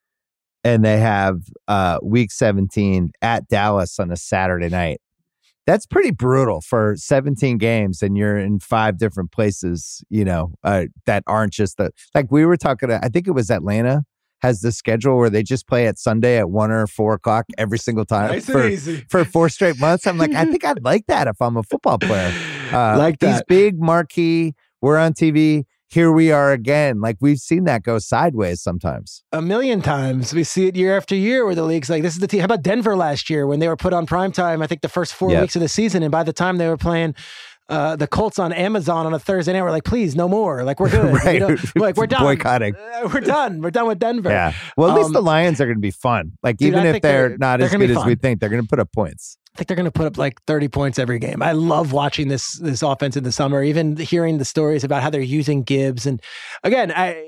And they have week 17 at Dallas on a Saturday night. That's pretty brutal for 17 games, and you're in 5 different places, that aren't just like we were talking, I think it was Atlanta has the schedule where they just play at Sunday at 1 or 4 o'clock every single time for 4 straight months. I'm like, I think I'd like that if I'm a football player. Like that. These big marquee, we're on TV. Here we are again. Like, we've seen that go sideways sometimes. A million times. We see it year after year where the league's like, this is the team. How about Denver last year when they were put on primetime, I think the first 4 weeks of the season, and by the time they were playing the Colts on Amazon on a Thursday night, we're like, please, no more. Like, we're good. Right. We're done. Boycotting. We're done. We're done with Denver. Yeah. Well, at least the Lions are going to be fun. Like, even if they're not as good as we think, they're going to put up points. I think they're going to put up like 30 points every game. I love watching this offense in the summer, even hearing the stories about how they're using Gibbs. And again,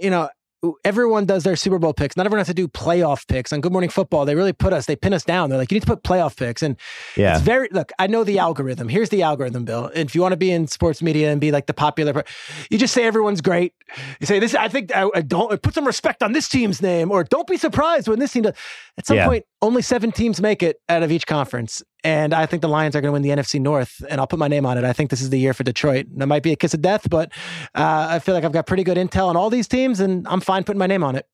everyone does their Super Bowl picks. Not everyone has to do playoff picks. On Good Morning Football, they really they pin us down. They're like, you need to put playoff picks. And it's look, I know the algorithm. Here's the algorithm, Bill. And if you want to be in sports media and be like the popular, you just say everyone's great. You say this, I think I don't put some respect on this team's name, or don't be surprised when this team does. At some point, only 7 teams make it out of each conference. And I think the Lions are going to win the NFC North, and I'll put my name on it. I think this is the year for Detroit. That might be a kiss of death, but I feel like I've got pretty good intel on all these teams, and I'm fine putting my name on it.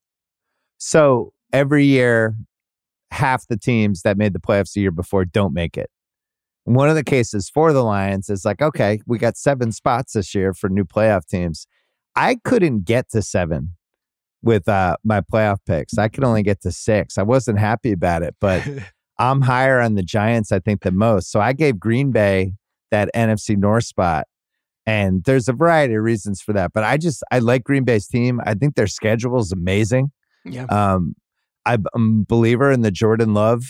So every year, half the teams that made the playoffs the year before don't make it. One of the cases for the Lions is like, okay, we got 7 spots this year for new playoff teams. I couldn't get to 7 with my playoff picks. I could only get to 6. I wasn't happy about it, but I'm higher on the Giants, I think, than most. So I gave Green Bay that NFC North spot. And there's a variety of reasons for that. But I like Green Bay's team. I think their schedule is amazing. Yeah. I'm a believer in the Jordan Love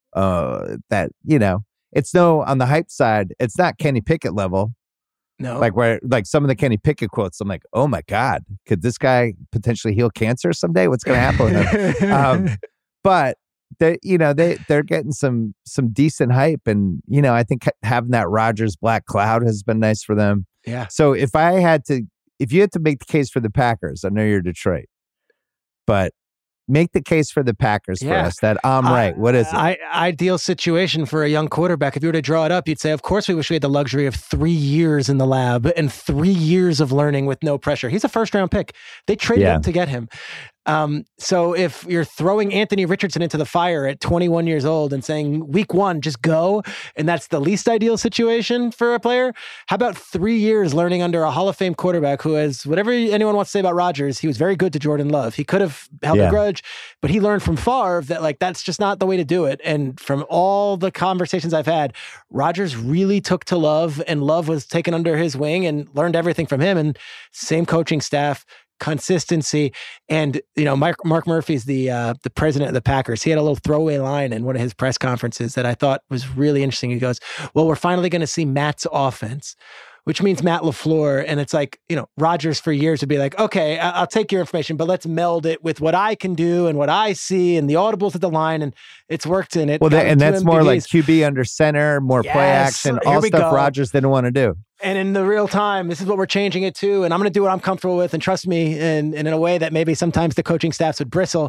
that, it's on the hype side, it's not Kenny Pickett level. No. Like some of the Kenny Pickett quotes, I'm like, oh my God, could this guy potentially heal cancer someday? What's going to happen with him? But they're getting some decent hype, and I think having that Rodgers black cloud has been nice for them. Yeah. So if you had to make the case for the Packers, I know you're Detroit, but make the case for the Packers for us that I'm right. What is it? Ideal situation for a young quarterback. If you were to draw it up, you'd say, of course, we wish we had the luxury of 3 years in the lab and 3 years of learning with no pressure. He's a first-round pick. They traded up to get him. So if you're throwing Anthony Richardson into the fire at 21 years old and saying week 1, just go, and that's the least ideal situation for a player, how about 3 years learning under a Hall of Fame quarterback who has, whatever anyone wants to say about Rodgers, he was very good to Jordan Love. He could have held a grudge, but he learned from Favre that like that's just not the way to do it. And from all the conversations I've had, Rodgers really took to Love, and Love was taken under his wing and learned everything from him. And same coaching staff, consistency. And, Mark Murphy's the president of the Packers. He had a little throwaway line in one of his press conferences that I thought was really interesting. He goes, well, we're finally going to see Matt's offense, which means Matt LaFleur. And it's like, Rodgers for years would be like, okay, I'll take your information, but let's meld it with what I can do and what I see and the audibles at the line. And it's worked in it. Well, and that's more like QB under center, more play action, all stuff Rodgers didn't want to do. And in the real time, this is what we're changing it to. And I'm going to do what I'm comfortable with. And trust me, and in a way that maybe sometimes the coaching staffs would bristle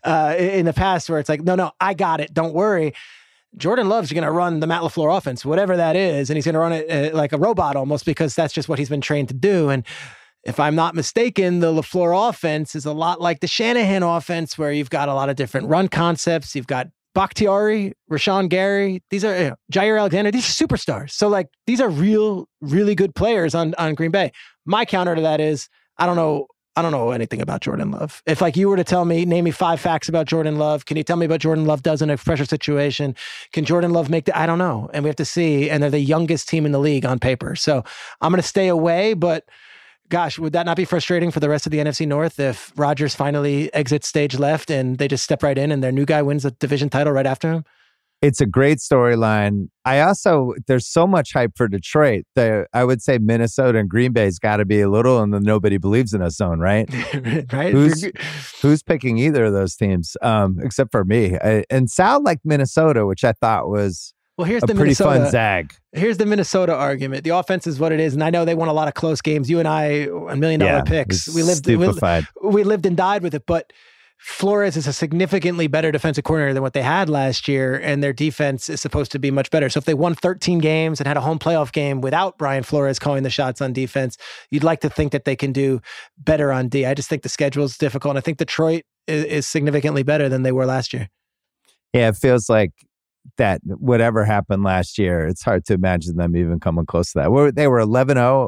in the past, where it's like, no, I got it. Don't worry. Jordan Love's going to run the Matt LaFleur offense, whatever that is. And he's going to run it like a robot almost, because that's just what he's been trained to do. And if I'm not mistaken, the LaFleur offense is a lot like the Shanahan offense, where you've got a lot of different run concepts. You've got Bakhtiari, Rashawn Gary, these are Jair Alexander. These are superstars. So like, these are really good players on Green Bay. My counter to that is, I don't know anything about Jordan Love. If like you were to name me 5 facts about Jordan Love, can you tell me what Jordan Love does in a pressure situation? Can Jordan Love I don't know. And we have to see. And they're the youngest team in the league on paper. So I'm going to stay away, but gosh, would that not be frustrating for the rest of the NFC North if Rodgers finally exits stage left and they just step right in and their new guy wins the division title right after him? It's a great storyline. There's so much hype for Detroit. I would say Minnesota and Green Bay's got to be a little in the nobody believes in us zone, right? Right. Who's picking either of those teams, except for me? And sound like Minnesota, which I thought was here's a the pretty fun zag. Here's the Minnesota argument. The offense is what it is, and I know they won a lot of close games. You and I, $1 million picks. We lived and died with it, but Flores is a significantly better defensive coordinator than what they had last year, and their defense is supposed to be much better. So if they won 13 games and had a home playoff game without Brian Flores calling the shots on defense, you'd like to think that they can do better on D. I just think the schedule is difficult, and I think Detroit is significantly better than they were last year. Yeah, it feels like that whatever happened last year, it's hard to imagine them even coming close to that. They were 11-0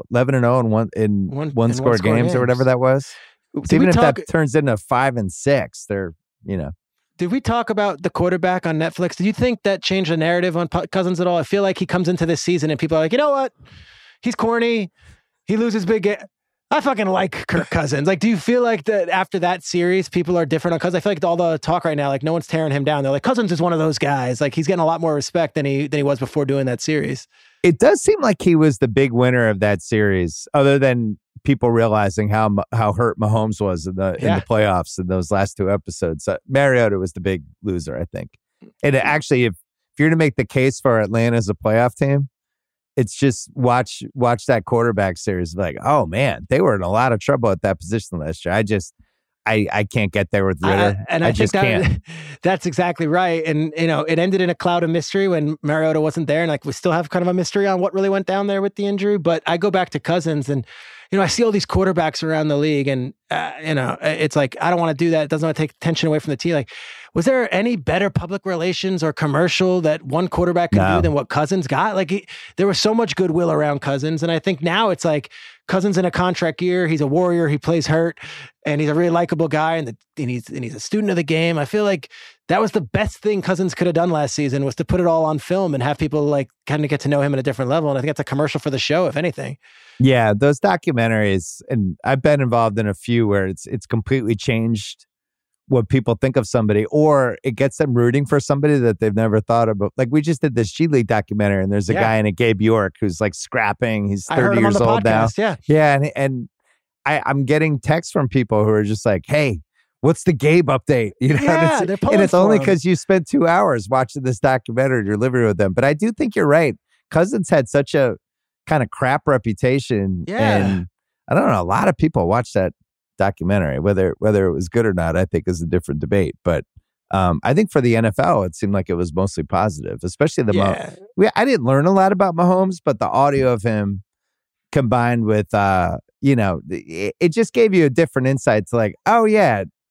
in one score games or whatever that was. Even if that turns into 5-6, they're, Did we talk about the quarterback on Netflix? Do you think that changed the narrative on Cousins at all? I feel like he comes into this season and people are like, you know what? He's corny. He loses big game. I fucking like Kirk Cousins. Like, do you feel like that after that series, people are different on Cousins? I feel like all the talk right now, like no one's tearing him down. They're like, Cousins is one of those guys. Like he's getting a lot more respect than he was before doing that series. It does seem like he was the big winner of that series, other than people realizing how hurt Mahomes was in the playoffs in those last 2 episodes. Mariota was the big loser, I think. And actually, if you're to make the case for Atlanta as a playoff team, it's just watch that quarterback series. Like, oh man, they were in a lot of trouble at that position last year. I can't get there with Ritter. I just can't. That's exactly right. And, it ended in a cloud of mystery when Mariota wasn't there. And like, we still have kind of a mystery on what really went down there with the injury. But I go back to Cousins and, I see all these quarterbacks around the league and, it's like, I don't want to do that. It doesn't want to take attention away from the team. Like, was there any better public relations or commercial that one quarterback could do than what Cousins got? Like, there was so much goodwill around Cousins. And I think now it's like Cousins in a contract year. He's a warrior. He plays hurt and he's a really likable guy. And he's a student of the game. I feel like that was the best thing Cousins could have done last season, was to put it all on film and have people like kind of get to know him at a different level. And I think that's a commercial for the show, if anything. Yeah, those documentaries, and I've been involved in a few where it's completely changed what people think of somebody, or it gets them rooting for somebody that they've never thought about. Like we just did this G League documentary, and there's a guy in it, Gabe York, who's like scrapping. He's 30 years old now. Yeah, and I'm getting texts from people who are just like, "Hey, what's the Gabe update?" And it's only because you spent 2 hours watching this documentary in your living room with them. But I do think you're right. Cousins had such a kind of crap reputation, and I don't know. A lot of people watch that documentary. Whether it was good or not, I think is a different debate. But I think for the NFL, it seemed like it was mostly positive, especially I didn't learn a lot about Mahomes, but the audio of him combined with it just gave you a different insight to like, oh yeah,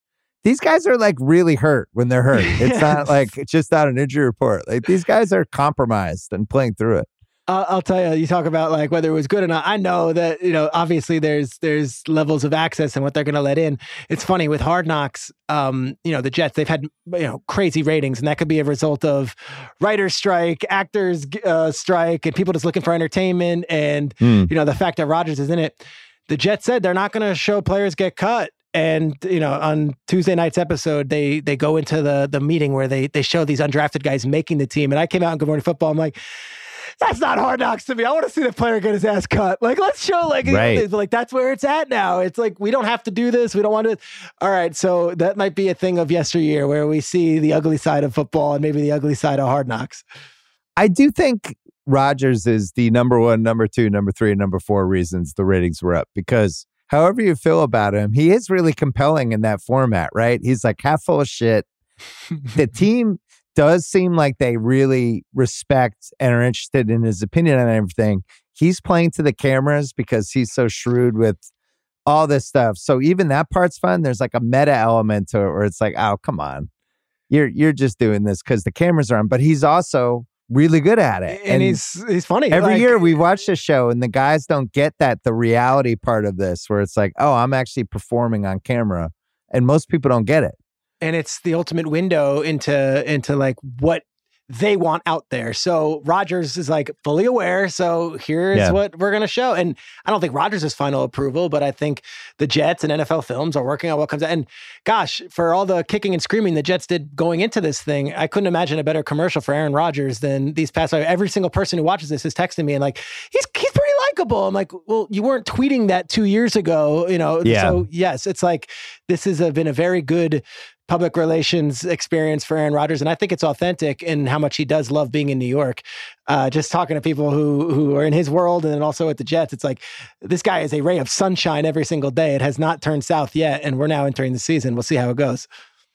these guys are like really hurt when they're hurt. It's not like it's just not an injury report. Like these guys are compromised and playing through it. I'll tell you, you talk about like whether it was good or not. I know that, obviously there's levels of access and what they're going to let in. It's funny with Hard Knocks, the Jets, they've had, crazy ratings, and that could be a result of writers' strike, actors' strike, and people just looking for entertainment. And, the fact that Rodgers is in it. The Jets said they're not going to show players get cut. And, on Tuesday night's episode, they go into the meeting where they show these undrafted guys making the team. And I came out in Good Morning Football. I'm like, that's not Hard Knocks to me. I want to see the player get his ass cut. Like, let's show like that's where it's at now. It's like, we don't have to do this. We don't want to. All right. So that might be a thing of yesteryear where we see the ugly side of football and maybe the ugly side of Hard Knocks. I do think Rodgers is the number 1, number 2, number 3, and number 4 reasons the ratings were up, because however you feel about him, he is really compelling in that format, right? He's like half full of shit. The team does seem like they really respect and are interested in his opinion on everything. He's playing to the cameras because he's so shrewd with all this stuff. So even that part's fun. There's like a meta element to it where it's like, oh, come on. You're just doing this because the cameras are on. But he's also really good at it. And he's funny. Every year we watch the show and the guys don't get the reality part of this where it's like, oh, I'm actually performing on camera. And most people don't get it. And it's the ultimate window into like what they want out there. So Rodgers is like fully aware. So here's what we're going to show. And I don't think Rodgers is final approval, but I think the Jets and NFL Films are working on what comes out. And gosh, for all the kicking and screaming the Jets did going into this thing, I couldn't imagine a better commercial for Aaron Rodgers than these past. Every single person who watches this is texting me and like, he's pretty likable. I'm like, well, you weren't tweeting that 2 years ago, So yes, it's like, this has been a very good public relations experience for Aaron Rodgers. And I think it's authentic in how much he does love being in New York. Just talking to people who are in his world and then also at the Jets, it's like, this guy is a ray of sunshine every single day. It has not turned south yet. And we're now entering the season. We'll see how it goes.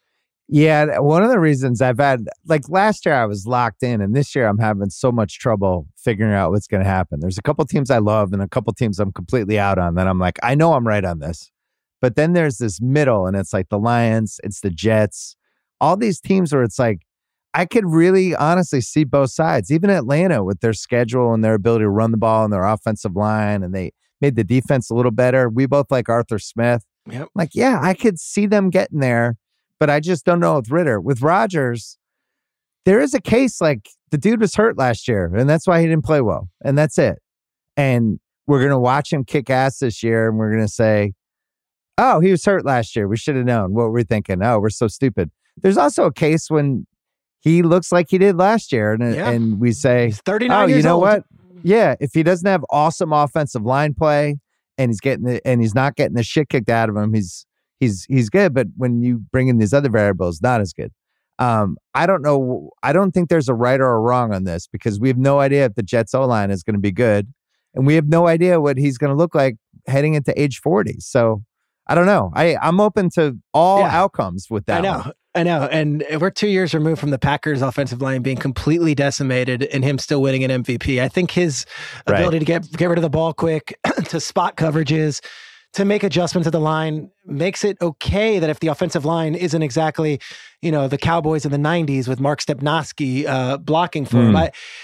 Yeah. One of the reasons I've had, like last year I was locked in, and this year I'm having so much trouble figuring out what's going to happen. There's a couple teams I love and a couple teams I'm completely out on that I'm like, I know I'm right on this. But then there's this middle, and it's like the Lions, it's the Jets, all these teams where it's like, I could really honestly see both sides. Even Atlanta with their schedule and their ability to run the ball and their offensive line, and they made the defense a little better. We both like Arthur Smith. Yep. Like, yeah, I could see them getting there, but I just don't know with Ritter. With Rodgers, there is a case like the dude was hurt last year, and that's why he didn't play well, and that's it. And we're going to watch him kick ass this year, and we're going to say, oh, he was hurt last year. We should have known. What we're thinking. Oh, we're so stupid. There's also a case when he looks like he did last year, and we say, he's 39 oh, years you know old. what? Yeah, if he doesn't have awesome offensive line play and he's not getting the shit kicked out of him, he's good. But when you bring in these other variables, not as good. I don't know. I don't think there's a right or a wrong on this because we have no idea if the Jets O-line is going to be good, and we have no idea what he's going to look like heading into age 40. So I don't know. I'm open to all outcomes with that. I know. And we're 2 years removed from the Packers offensive line being completely decimated and him still winning an MVP. I think his ability to get rid of the ball quick, to spot coverages, to make adjustments at the line makes it okay that if the offensive line isn't exactly, the Cowboys in the 90s with Mark Stepnoski blocking for him.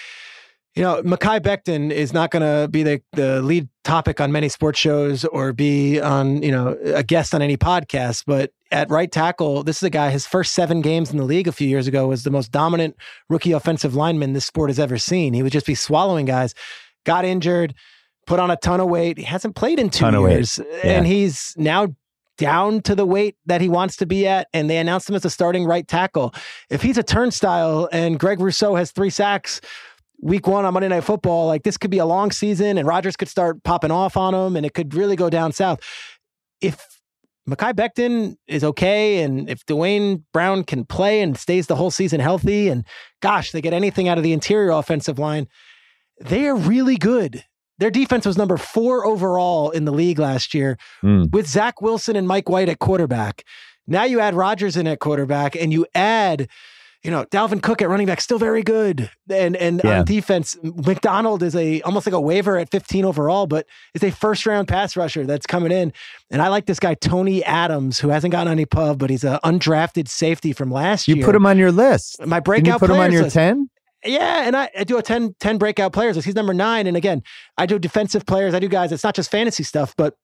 Mekhi Becton is not going to be the lead topic on many sports shows or be on, a guest on any podcast. But at right tackle, this is a guy, his first 7 games in the league a few years ago was the most dominant rookie offensive lineman this sport has ever seen. He would just be swallowing guys, got injured, put on a ton of weight. He hasn't played in 2 years. And he's now down to the weight that he wants to be at. And they announced him as a starting right tackle. If he's a turnstile and Greg Rousseau has 3 sacks, week 1 on Monday Night Football, like this could be a long season and Rodgers could start popping off on him and it could really go down south. If Mekhi Becton is okay and if Dwayne Brown can play and stays the whole season healthy and gosh, they get anything out of the interior offensive line, they are really good. Their defense was number 4 overall in the league last year with Zach Wilson and Mike White at quarterback. Now you add Rodgers in at quarterback and you add Dalvin Cook at running back, still very good. And on defense, McDonald is almost like a waiver at 15 overall, but is a first-round pass rusher that's coming in. And I like this guy, Tony Adams, who hasn't gotten any pub, but he's an undrafted safety from last year. You put him on your list. My breakout put him on your list. 10? Yeah, and I do a 10 breakout players list. He's number 9. And again, I do defensive players. I do guys, it's not just fantasy stuff, but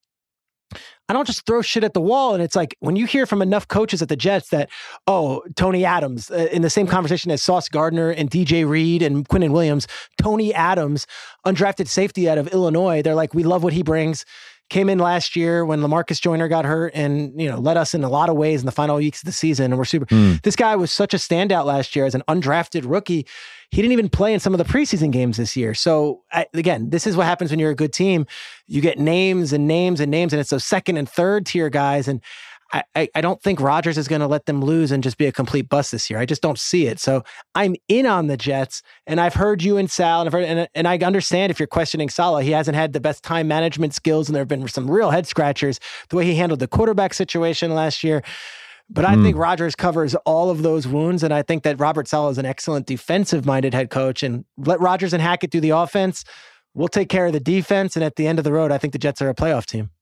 I don't just throw shit at the wall. And it's like when you hear from enough coaches at the Jets that, Tony Adams, in the same conversation as Sauce Gardner and DJ Reed and Quinnen Williams, Tony Adams, undrafted safety out of Illinois, they're like, we love what he brings. Came in last year when LaMarcus Joyner got hurt and, led us in a lot of ways in the final weeks of the season. And we're super. This guy was such a standout last year as an undrafted rookie. He didn't even play in some of the preseason games this year. So again, this is what happens when you're a good team. You get names and names and names, and it's those second and third tier guys. And I don't think Rodgers is going to let them lose and just be a complete bust this year. I just don't see it. So I'm in on the Jets, and I've heard you and Sal, and I understand if you're questioning Saleh. He hasn't had the best time management skills, and there have been some real head scratchers, the way he handled the quarterback situation last year. But I think Rodgers covers all of those wounds, and I think that Robert Saleh is an excellent defensive-minded head coach, and let Rodgers and Hackett do the offense. We'll take care of the defense, and at the end of the road, I think the Jets are a playoff team.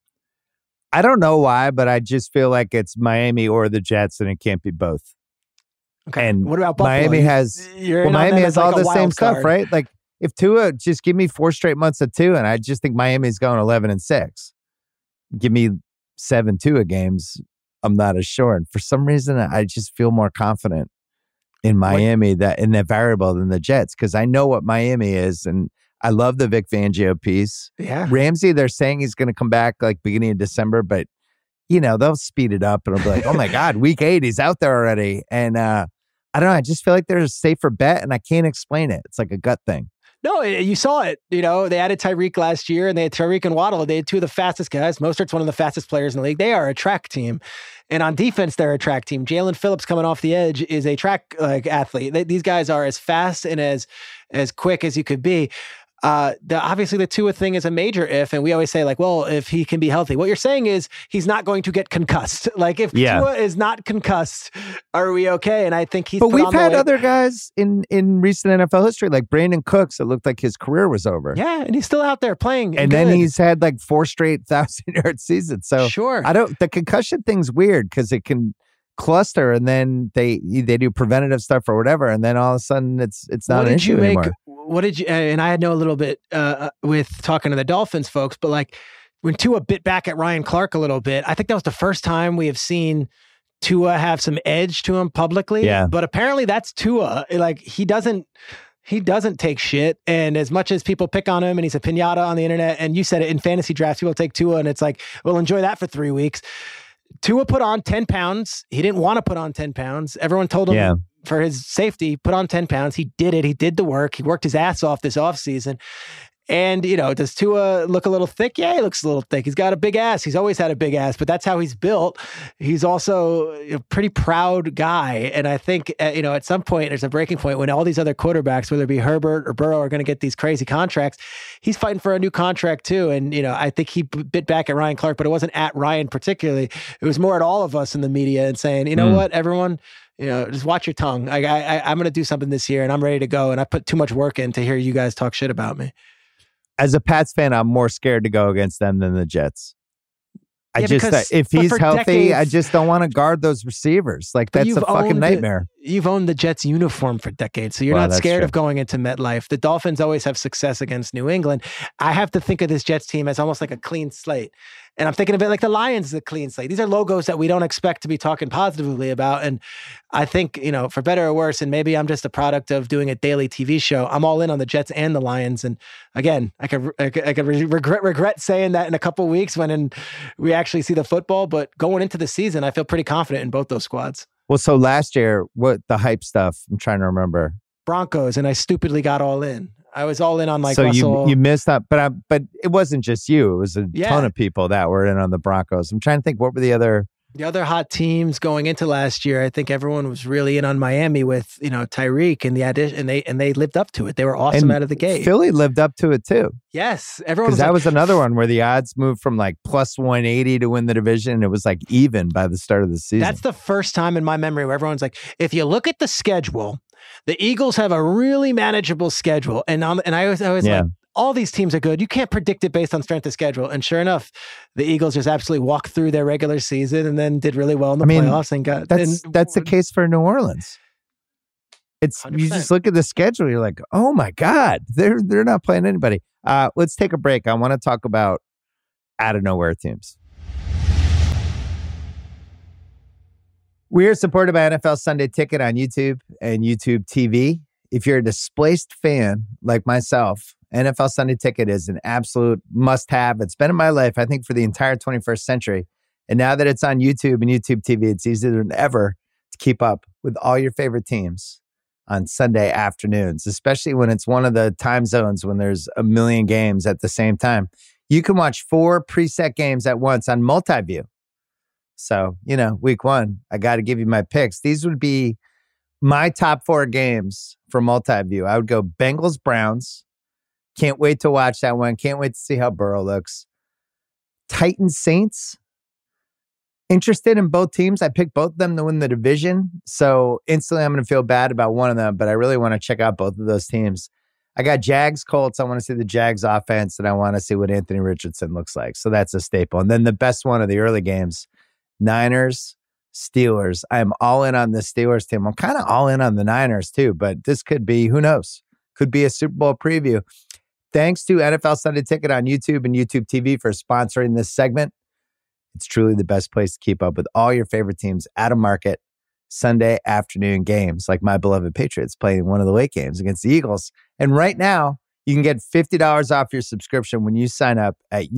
I don't know why, but I just feel like it's Miami or the Jets, and it can't be both. Okay. And what about Buffalo? Miami has Miami has all the same stuff, right? Like if Tua, just give me 4 straight months of Tua, and I just think Miami's going 11-6. Give me 7 Tua games, I'm not as sure. And for some reason, I just feel more confident in Miami in that variable than the Jets, because I know what Miami is, and I love the Vic Fangio piece. Yeah. Ramsey, they're saying he's going to come back like beginning of December, but they'll speed it up and it'll be like, oh my God, week 8, he's out there already. And I don't know. I just feel like there's a safer bet and I can't explain it. It's like a gut thing. No, you saw it. They added Tyreek last year, and they had Tyreek and Waddle. They had 2 of the fastest guys. Mostert's one of the fastest players in the league. They are a track team. And on defense, they're a track team. Jalen Phillips coming off the edge is a track athlete. These guys are as fast and as quick as you could be. Obviously the Tua thing is a major if, and we always say like, well, if he can be healthy. What you're saying is he's not going to get concussed. Like if Tua is not concussed, are we okay? And I think he's. But we've had other guys in recent NFL history, like Brandon Cooks. It looked like his career was over. Yeah, and he's still out there playing. And then he's had like 4 straight 1,000-yard seasons. So sure, the concussion thing's weird because it can cluster, and then they do preventative stuff or whatever, and then all of a sudden it's not an issue anymore. What did you? And I know a little bit with talking to the Dolphins folks, but like when Tua bit back at Ryan Clark a little bit, I think that was the first time we have seen Tua have some edge to him publicly. Yeah. But apparently that's Tua. Like he doesn't take shit. And as much as people pick on him and he's a pinata on the internet, and you said it in fantasy drafts, people take Tua and it's like, well, enjoy that for 3 weeks. Tua put on 10 pounds. He didn't want to put on 10 pounds. Everyone told him for his safety, put on 10 pounds. He did it. He did the work. He worked his ass off this offseason. And, does Tua look a little thick? Yeah, he looks a little thick. He's got a big ass. He's always had a big ass, but that's how he's built. He's also a pretty proud guy. And I think, at some point, there's a breaking point when all these other quarterbacks, whether it be Herbert or Burrow, are going to get these crazy contracts. He's fighting for a new contract too. And, I think he bit back at Ryan Clark, but it wasn't at Ryan particularly. It was more at all of us in the media and saying, you know what, everyone, just watch your tongue. I'm going to do something this year and I'm ready to go. And I put too much work in to hear you guys talk shit about me. As a Pats fan, I'm more scared to go against them than the Jets. If he's healthy, I just don't want to guard those receivers. Like that's a fucking nightmare. You've owned the Jets uniform for decades, so you're not scared of going into MetLife. The Dolphins always have success against New England. I have to think of this Jets team as almost like a clean slate. And I'm thinking of it like the Lions is a clean slate. These are logos that we don't expect to be talking positively about. And I think, for better or worse, and maybe I'm just a product of doing a daily TV show, I'm all in on the Jets and the Lions. And again, I could regret saying that in a couple of weeks when we actually see the football. But going into the season, I feel pretty confident in both those squads. Well, so last year, what the hype stuff? I'm trying to remember. Broncos, and I stupidly got all in. I was all in on so Russell. you missed that, but it wasn't just you. It was a ton of people that were in on the Broncos. I'm trying to think, what were the other The other hot teams going into last year, I think everyone was really in on Miami with, Tyreek and the addition, and they lived up to it. They were awesome out of the gate. Philly lived up to it too. Yes, everyone. Because that was another one where the odds moved from like plus 180 to win the division. And it was like even by the start of the season. That's the first time in my memory where everyone's like, if you look at the schedule, the Eagles have a really manageable schedule, and I was like, all these teams are good. You can't predict it based on strength of schedule. And sure enough, the Eagles just absolutely walked through their regular season and then did really well in the playoffs. And that's the case for New Orleans. It's 100%. You just look at the schedule, you're like, oh my God, they're not playing anybody. Let's take a break. I want to talk about out of nowhere teams. We are supported by NFL Sunday Ticket on YouTube and YouTube TV. If you're a displaced fan like myself, NFL Sunday Ticket is an absolute must-have. It's been in my life, I think, for the entire 21st century. And now that it's on YouTube and YouTube TV, it's easier than ever to keep up with all your favorite teams on Sunday afternoons, especially when it's one of the time zones when there's a million games at the same time. You can watch 4 preset games at once on multi-view. So, week 1, I got to give you my picks. These would be my top 4 games for multi-view. I would go Bengals-Browns. Can't wait to watch that one. Can't wait to see how Burrow looks. Titans-Saints. Interested in both teams. I picked both of them to win the division. So instantly I'm going to feel bad about one of them, but I really want to check out both of those teams. I got Jags-Colts. I want to see the Jags offense, and I want to see what Anthony Richardson looks like. So that's a staple. And then the best one of the early games, Niners-Steelers. I am all in on the Steelers team. I'm kind of all in on the Niners too, but this could be, who knows, could be a Super Bowl preview. Thanks to NFL Sunday Ticket on YouTube and YouTube TV for sponsoring this segment. It's truly the best place to keep up with all your favorite teams out of market Sunday afternoon games, like my beloved Patriots playing one of the late games against the Eagles. And right now, you can get $50 off your subscription when you sign up at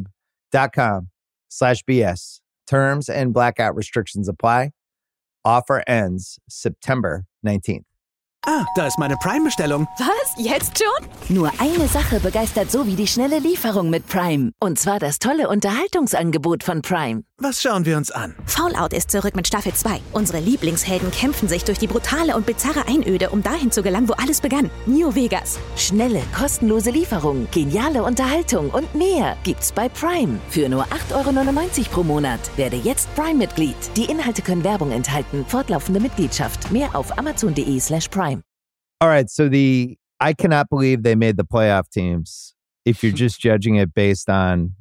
youtube.com/BS. Terms and blackout restrictions apply. Offer ends September 19th. Ah, da ist meine Prime-Bestellung. Was? Jetzt schon? Nur eine Sache begeistert so wie die schnelle Lieferung mit Prime. Und zwar das tolle Unterhaltungsangebot von Prime. Was schauen wir uns an? Fallout ist zurück mit Staffel 2. Unsere Lieblingshelden kämpfen sich durch die brutale und bizarre Einöde, um dahin zu gelangen, wo alles begann. New Vegas. Schnelle, kostenlose Lieferung, geniale Unterhaltung und mehr gibt's bei Prime. Für nur 8,99 € pro Monat. Werde jetzt Prime-Mitglied. Die Inhalte können Werbung enthalten. Fortlaufende Mitgliedschaft. Mehr auf amazon.de/Prime. All right, so I cannot believe they made the playoff teams if you're just judging it based on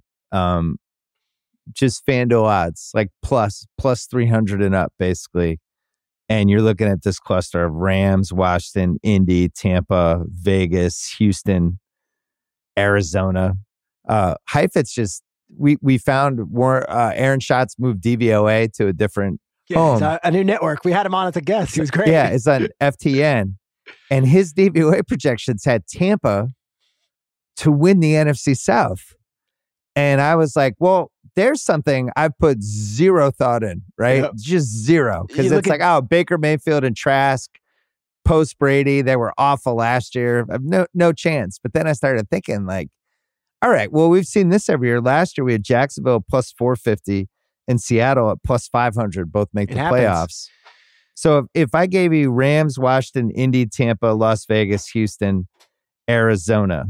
just FanDuel odds, like plus 300 and up, basically. And you're looking at this cluster of Rams, Washington, Indy, Tampa, Vegas, Houston, Arizona. Heifetz just, we found more, Aaron Schatz moved DVOA to a different home. It's a new network. We had him on as a guest. He was great. Yeah, it's on FTN. And his DVOA projections had Tampa to win the NFC South. And I was like, well, there's something I've put zero thought in, right? Yep. Just zero. Because it's like, Baker Mayfield and Trask, post Brady, they were awful last year. No chance. But then I started thinking like, all right, well, we've seen this every year. Last year we had Jacksonville plus 450 and Seattle at plus 500, both make the playoffs. So if I gave you Rams, Washington, Indy, Tampa, Las Vegas, Houston, Arizona.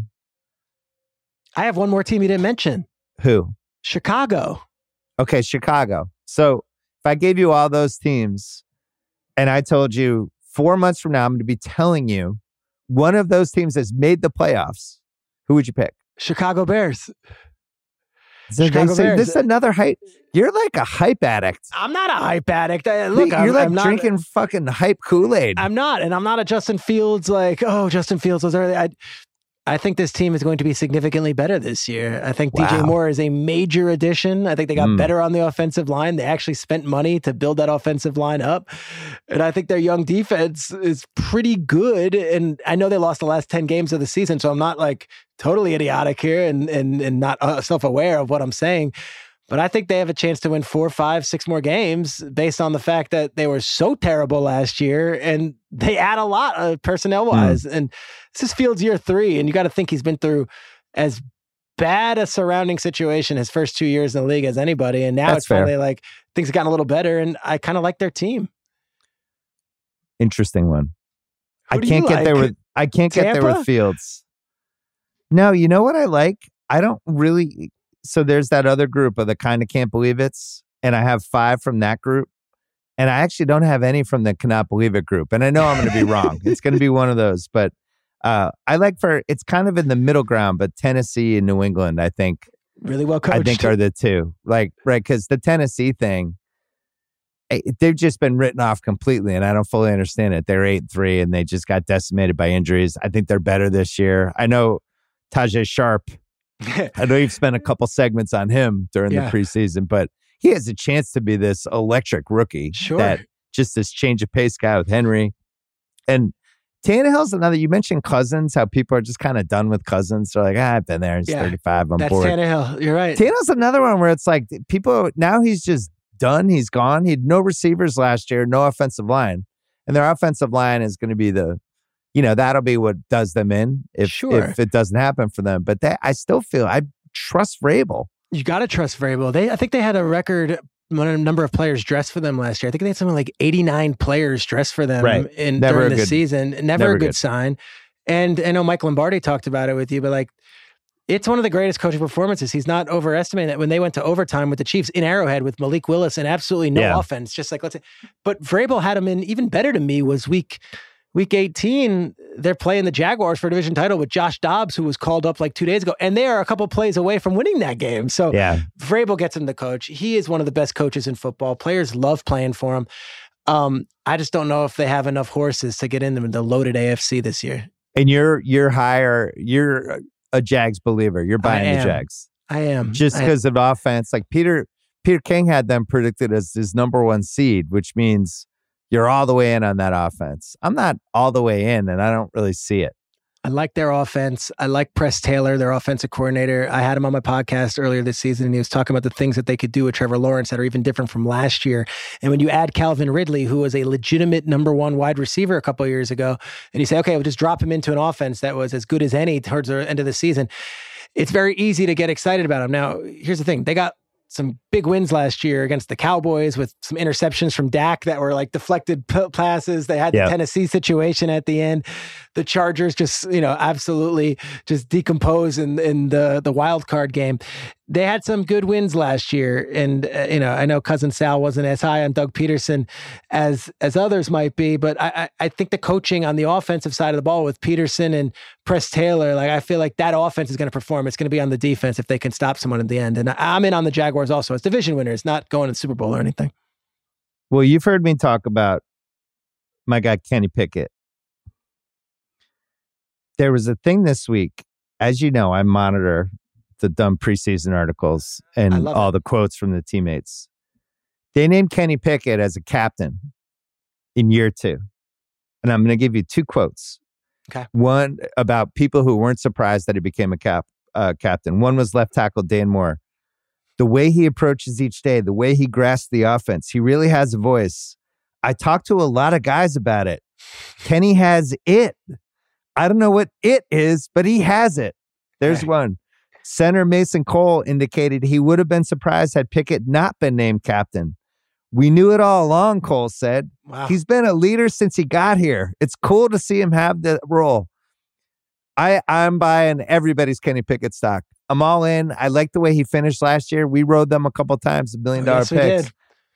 I have one more team you didn't mention. Who? Chicago. Okay, Chicago. So if I gave you all those teams and I told you 4 months from now, I'm going to be telling you one of those teams has made the playoffs, who would you pick? Chicago Bears. So Chicago Bears. This is another hype. You're like a hype addict. I'm not a hype addict. Look, you're I'm drinking fucking hype Kool-Aid. I'm not, and I'm not a Justin Fields like, Justin Fields was early. I think this team is going to be significantly better this year. I think DJ Moore is a major addition. I think they got better on the offensive line. They actually spent money to build that offensive line up. And I think their young defense is pretty good. And I know they lost the last 10 games of the season, so I'm not like totally idiotic here and not self-aware of what I'm saying. But I think they have a chance to win 4, 5, 6 more games based on the fact that they were so terrible last year and they add a lot personnel-wise. And this is Fields' year 3, and you got to think he's been through as bad a surrounding situation his first 2 years in the league as anybody. And now it's finally like, things have gotten a little better, and I kind of like their team. Interesting one. Who I do can't you get like? there with get there with Fields. No, you know what I like? I don't really. So there's that other group of the kind of can't believe it's, and I have 5 from that group, and I actually don't have any from the cannot believe it group. And I know I'm going to be wrong. It's going to be one of those, but I like it's kind of in the middle ground. But Tennessee and New England, I think, really well coached. I think are the two. Like, right, because the Tennessee thing, they've just been written off completely, and I don't fully understand it. They're 8-3, and they just got decimated by injuries. I think they're better this year. I know Tajay Sharp. I know you've spent a couple segments on him during the preseason, but he has a chance to be this electric rookie. Sure. That just this change of pace guy with Henry. And Tannehill's another. You mentioned Cousins, how people are just kind of done with Cousins. They're like, I've been there. He's 35. I'm That's bored. Tannehill. You're right. Tannehill's another one where it's like people, now he's just done. He's gone. He had no receivers last year, no offensive line. And their offensive line is going to be that'll be what does them in if it doesn't happen for them. But I still feel I trust Vrabel. You got to trust Vrabel. I think they had a record number of players dressed for them last year. I think they had something like 89 players dressed for them during the season. Never a good sign. And I know Mike Lombardi talked about it with you, but like, it's one of the greatest coaching performances. He's not overestimating that when they went to overtime with the Chiefs in Arrowhead with Malik Willis and absolutely no offense, just like, but Vrabel had him in. Even better to me was week 18, they're playing the Jaguars for a division title with Josh Dobbs, who was called up like 2 days ago, and they are a couple plays away from winning that game. So Vrabel gets him the coach. He is one of the best coaches in football. Players love playing for him. I just don't know if they have enough horses to get in them in the loaded AFC this year. And you're higher. You're a Jags believer. You're buying the Jags. I am. Just because of offense. Like Peter King had them predicted as his number 1 seed, which means you're all the way in on that offense. I'm not all the way in, and I don't really see it. I like their offense. I like Press Taylor, their offensive coordinator. I had him on my podcast earlier this season, and he was talking about the things that they could do with Trevor Lawrence that are even different from last year. And when you add Calvin Ridley, who was a legitimate number 1 wide receiver a couple of years ago, and you say, okay, we'll just drop him into an offense that was as good as any towards the end of the season, it's very easy to get excited about him. Now, here's the thing. They got some big wins last year against the Cowboys with some interceptions from Dak that were like deflected passes. They had the Tennessee situation at the end. The Chargers just, absolutely just decompose in the wild card game. They had some good wins last year. And, I know Cousin Sal wasn't as high on Doug Peterson as others might be, but I think the coaching on the offensive side of the ball with Peterson and Press Taylor, like I feel like that offense is going to perform. It's going to be on the defense if they can stop someone at the end. And I'm in on the Jaguars also as division winners, not going to the Super Bowl or anything. Well, you've heard me talk about my guy, Kenny Pickett. There was a thing this week. As you know, I monitor the dumb preseason articles and all the quotes from the teammates. They named Kenny Pickett as a captain in year 2. And I'm going to give you 2 quotes. Okay. One about people who weren't surprised that he became a captain. One was left tackle Dan Moore. The way he approaches each day, the way he grasps the offense, he really has a voice. I talked to a lot of guys about it. Kenny has it. I don't know what it is, but he has it. There's one. Center Mason Cole indicated he would have been surprised had Pickett not been named captain. We knew it all along, Cole said. Wow. He's been a leader since he got here. It's cool to see him have the role. I'm buying everybody's Kenny Pickett stock. I'm all in. I like the way he finished last year. We rode them a couple times, $1 billion picks. We did.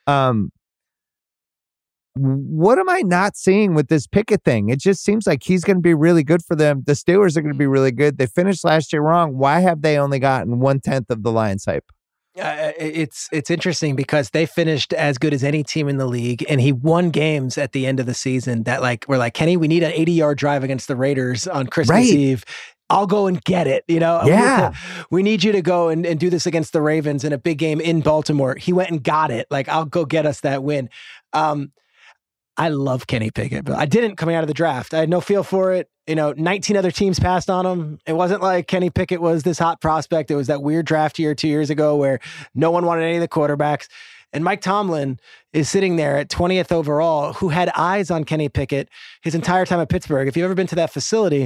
What am I not seeing with this Pickett thing? It just seems like he's going to be really good for them. The Steelers are going to be really good. They finished last year wrong. Why have they only gotten 1/10 of the Lions hype? It's interesting because they finished as good as any team in the league, and he won games at the end of the season that we're like, Kenny, we need an 80-yard drive against the Raiders on Christmas Eve. I'll go and get it. Yeah. We need you to go and do this against the Ravens in a big game in Baltimore. He went and got it. I'll go get us that win. I love Kenny Pickett, but I didn't coming out of the draft. I had no feel for it. 19 other teams passed on him. It wasn't like Kenny Pickett was this hot prospect. It was that weird draft year 2 years ago where no one wanted any of the quarterbacks. And Mike Tomlin is sitting there at 20th overall, who had eyes on Kenny Pickett his entire time at Pittsburgh. If you've ever been to that facility,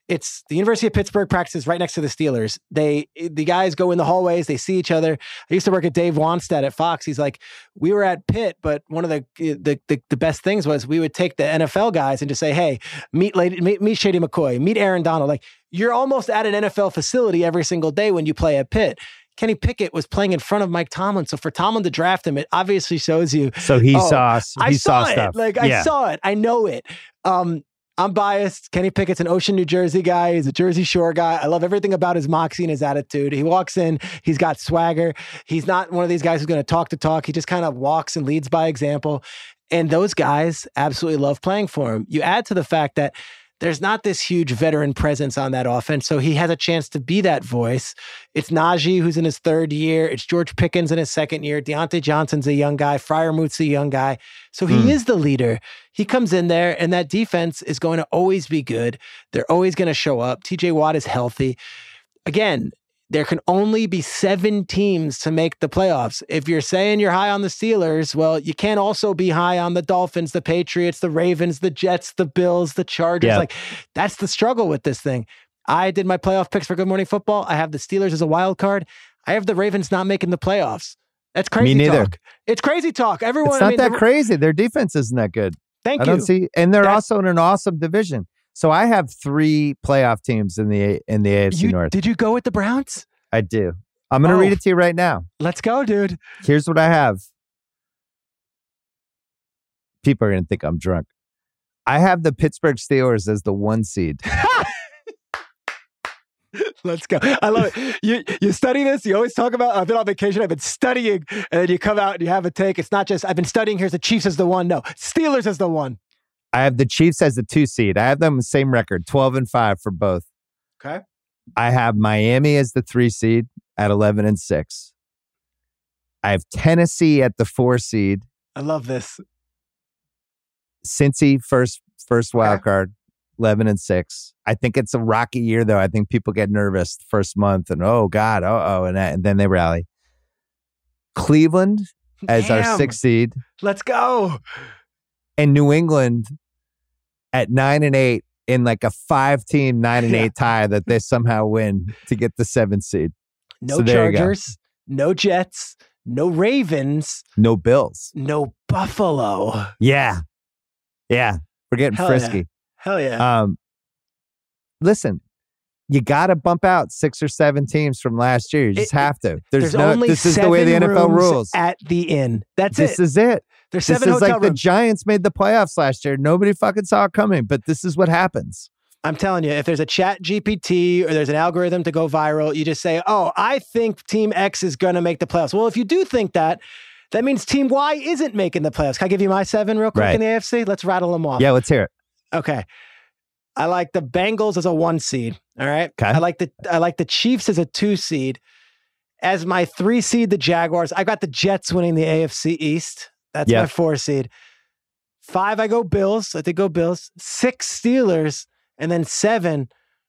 It's the University of Pittsburgh practices right next to the Steelers. The guys go in the hallways, they see each other. I used to work at Dave Wanstead at Fox. He's like, we were at Pitt, but one of the best things was we would take the NFL guys and just say, hey, meet Shady McCoy, meet Aaron Donald. Like, you're almost at an NFL facility every single day when you play at Pitt. Kenny Pickett was playing in front of Mike Tomlin. So for Tomlin to draft him, it obviously shows you. So he saw stuff. I saw it. I know it. I'm biased. Kenny Pickett's an Ocean, New Jersey guy. He's a Jersey Shore guy. I love everything about his moxie and his attitude. He walks in, he's got swagger. He's not one of these guys who's going to talk. He just kind of walks and leads by example. And those guys absolutely love playing for him. You add to the fact that there's not this huge veteran presence on that offense, so he has a chance to be that voice. It's Najee, who's in his third year. It's George Pickens in his second year. Deontay Johnson's a young guy. Freiermuth's a young guy. So he is the leader. He comes in there, and that defense is going to always be good. They're always going to show up. TJ Watt is healthy. Again, there can only be 7 teams to make the playoffs. If you're saying you're high on the Steelers, well, you can't also be high on the Dolphins, the Patriots, the Ravens, the Jets, the Bills, the Chargers. Yep. Like, that's the struggle with this thing. I did my playoff picks for Good Morning Football. I have the Steelers as a wild card. I have the Ravens not making the playoffs. That's crazy Me neither. talk. It's crazy talk. Everyone, it's not that crazy. Their defense isn't that good. Thank you. I don't see, and they're also in an awesome division. So I have 3 playoff teams in the AFC North. Did you go with the Browns? I do. I'm going to read it to you right now. Let's go, dude. Here's what I have. People are going to think I'm drunk. I have the Pittsburgh Steelers as the 1 seed. Let's go. I love it. You study this. You always talk about, I've been on vacation. I've been studying. And then you come out and you have a take. It's not just, I've been studying. Here's the Chiefs as the 1. No, Steelers as the 1. I have the Chiefs as the 2 seed. I have them the same record, 12-5 for both. Okay. I have Miami as the 3 seed at 11-6. I have Tennessee at the 4 seed. I love this. Cincy first wild card, 11-6. I think it's a rocky year though. I think people get nervous the first month and oh God, and then they rally. Cleveland as our 6th seed. Let's go. And New England at 9-8. In like a 5-team 9-8 tie that they somehow win to get the 7th seed. No Chargers, no Jets, no Ravens, no Bills, no Buffalo. Yeah. We're getting frisky. Yeah. Hell yeah. Listen, you got to bump out 6 or 7 teams from last year. You just have to. There's only this is the way the NFL rules. At the inn. This is it. There's 7 hotel hotel rooms. The rooms. Giants made the playoffs last year. Nobody fucking saw it coming, but this is what happens. I'm telling you, if there's a chat GPT or there's an algorithm to go viral, you just say, oh, I think Team X is going to make the playoffs. Well, if you do think that means Team Y isn't making the playoffs. Can I give you my 7 real quick in the AFC? Let's rattle them off. Yeah, let's hear it. Okay. I like the Bengals as a 1 seed. All right. Okay. I like the Chiefs as a 2 seed. As my 3 seed, the Jaguars. I got the Jets winning the AFC East. That's my 4 seed. 5, I go Bills. I think go Bills. 6, Steelers. And then 7,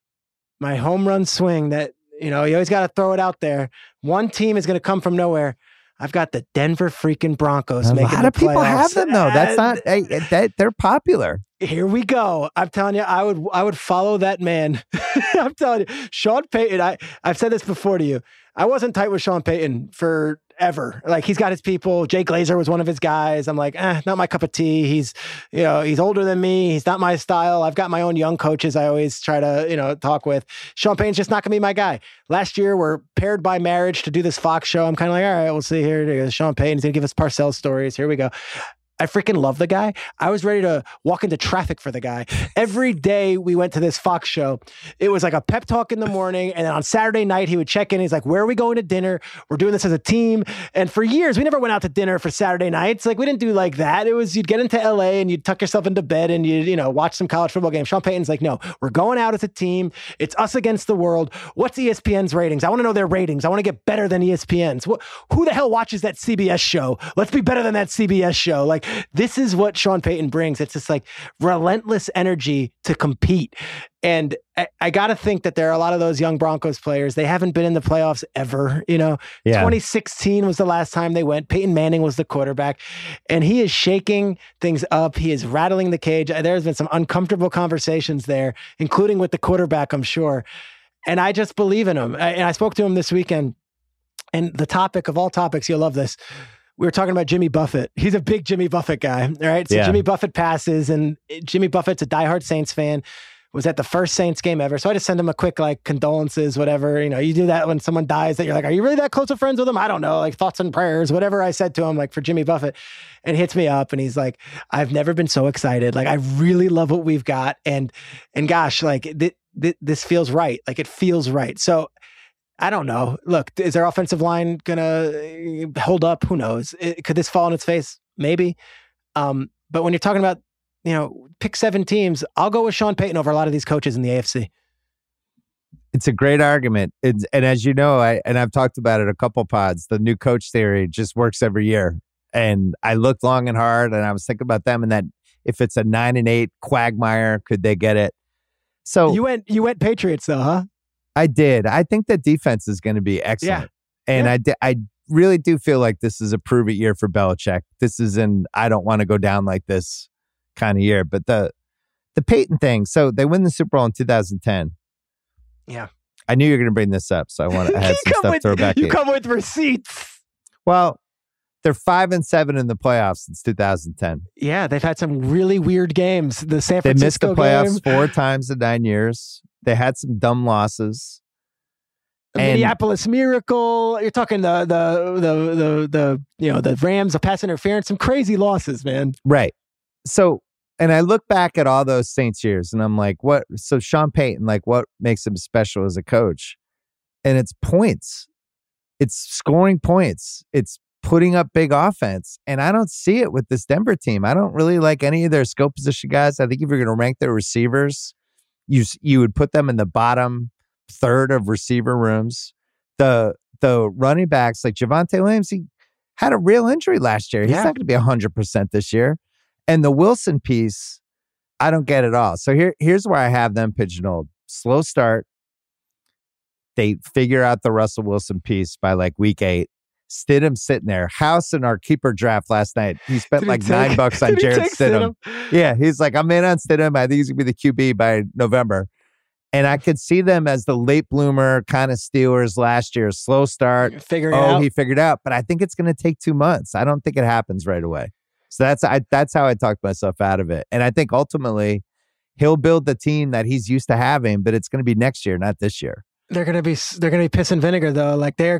my home run swing that, you always got to throw it out there. 1 team is going to come from nowhere. I've got the Denver freaking Broncos making the playoffs. A lot of people have them, though. That's not, they're popular. Here we go. I'm telling you, I would follow that man. I'm telling you, Sean Payton, I've said this before to you. I wasn't tight with Sean Payton forever. Like, he's got his people. Jay Glazer was one of his guys. I'm like, not my cup of tea. He's older than me. He's not my style. I've got my own young coaches I always try to, talk with. Sean Payton's just not going to be my guy. Last year, we're paired by marriage to do this Fox show. I'm kind of like, all right, we'll see here. Sean Payton's going to give us Parcells stories. Here we go. I freaking love the guy. I was ready to walk into traffic for the guy. Every day we went to this Fox show, it was like a pep talk in the morning. And then on Saturday night, he would check in. He's like, where are we going to dinner? We're doing this as a team. And for years, we never went out to dinner for Saturday nights. Like, we didn't do like that. It was, you'd get into LA and you'd tuck yourself into bed and you'd, watch some college football games. Sean Payton's like, no, we're going out as a team. It's us against the world. What's ESPN's ratings? I want to know their ratings. I want to get better than ESPN's. Who the hell watches that CBS show? Let's be better than that CBS show. Like, this is what Sean Payton brings. It's just like relentless energy to compete. And I got to think that there are a lot of those young Broncos players. They haven't been in the playoffs ever. 2016 was the last time they went. Peyton Manning was the quarterback, and he is shaking things up. He is rattling the cage. There's been some uncomfortable conversations there, including with the quarterback, I'm sure. And I just believe in him. And I spoke to him this weekend, and the topic of all topics, you'll love this. We were talking about Jimmy Buffett. He's a big Jimmy Buffett guy, all right? So Jimmy Buffett passes, and Jimmy Buffett's a diehard Saints fan. Was at the first Saints game ever. So I just send him a quick, condolences, whatever. You do that when someone dies that you're like, are you really that close of friends with him? I don't know, thoughts and prayers, whatever I said to him, for Jimmy Buffett. And he hits me up and he's like, I've never been so excited. I really love what we've got. And gosh, this feels right. It feels right. So I don't know. Look, is their offensive line going to hold up? Who knows? Could this fall on its face? Maybe. But when you're talking about, pick 7 teams, I'll go with Sean Payton over a lot of these coaches in the AFC. It's a great argument. And as you know, I've talked about it a couple pods, the new coach theory just works every year. And I looked long and hard and I was thinking about them and that if it's a 9-8 quagmire, could they get it? So you went Patriots though, huh? I did. I think the defense is going to be excellent. Yeah. And I really do feel like this is a prove it year for Belichick. This is I don't want to go down like this kind of year. But the Peyton thing, so they win the Super Bowl in 2010. Yeah. I knew you were going to bring this up, so I had some stuff to throw back in. You come with receipts. Well, they're 5-7 in the playoffs since 2010. Yeah, they've had some really weird games. The San Francisco They missed the playoffs 4 times in 9 years. They had some dumb losses. The Minneapolis Miracle. You're talking the Rams, the pass interference, some crazy losses, man. Right. So, and I look back at all those Saints years and I'm like, what? So Sean Payton, what makes him special as a coach? And it's points. It's scoring points. It's putting up big offense. And I don't see it with this Denver team. I don't really like any of their skill position guys. I think if you're going to rank their receivers, you would put them in the bottom third of receiver rooms. The running backs like Javonte Williams, he had a real injury last year. He's not going to be 100% this year. And the Wilson piece, I don't get it all. So here's where I have them pigeonholed. Slow start. They figure out the Russell Wilson piece by week 8. Stidham sitting there. House in our keeper draft last night. He spent $9 on Jared Stidham. Yeah, he's like, I'm in on Stidham. I think he's going to be the QB by November. And I could see them as the late bloomer kind of Steelers last year. Slow start. He figured out. But I think it's going to take 2 months. I don't think it happens right away. So that's how I talked myself out of it. And I think ultimately he'll build the team that he's used to having, but it's going to be next year, not this year. They're going to be piss and vinegar though.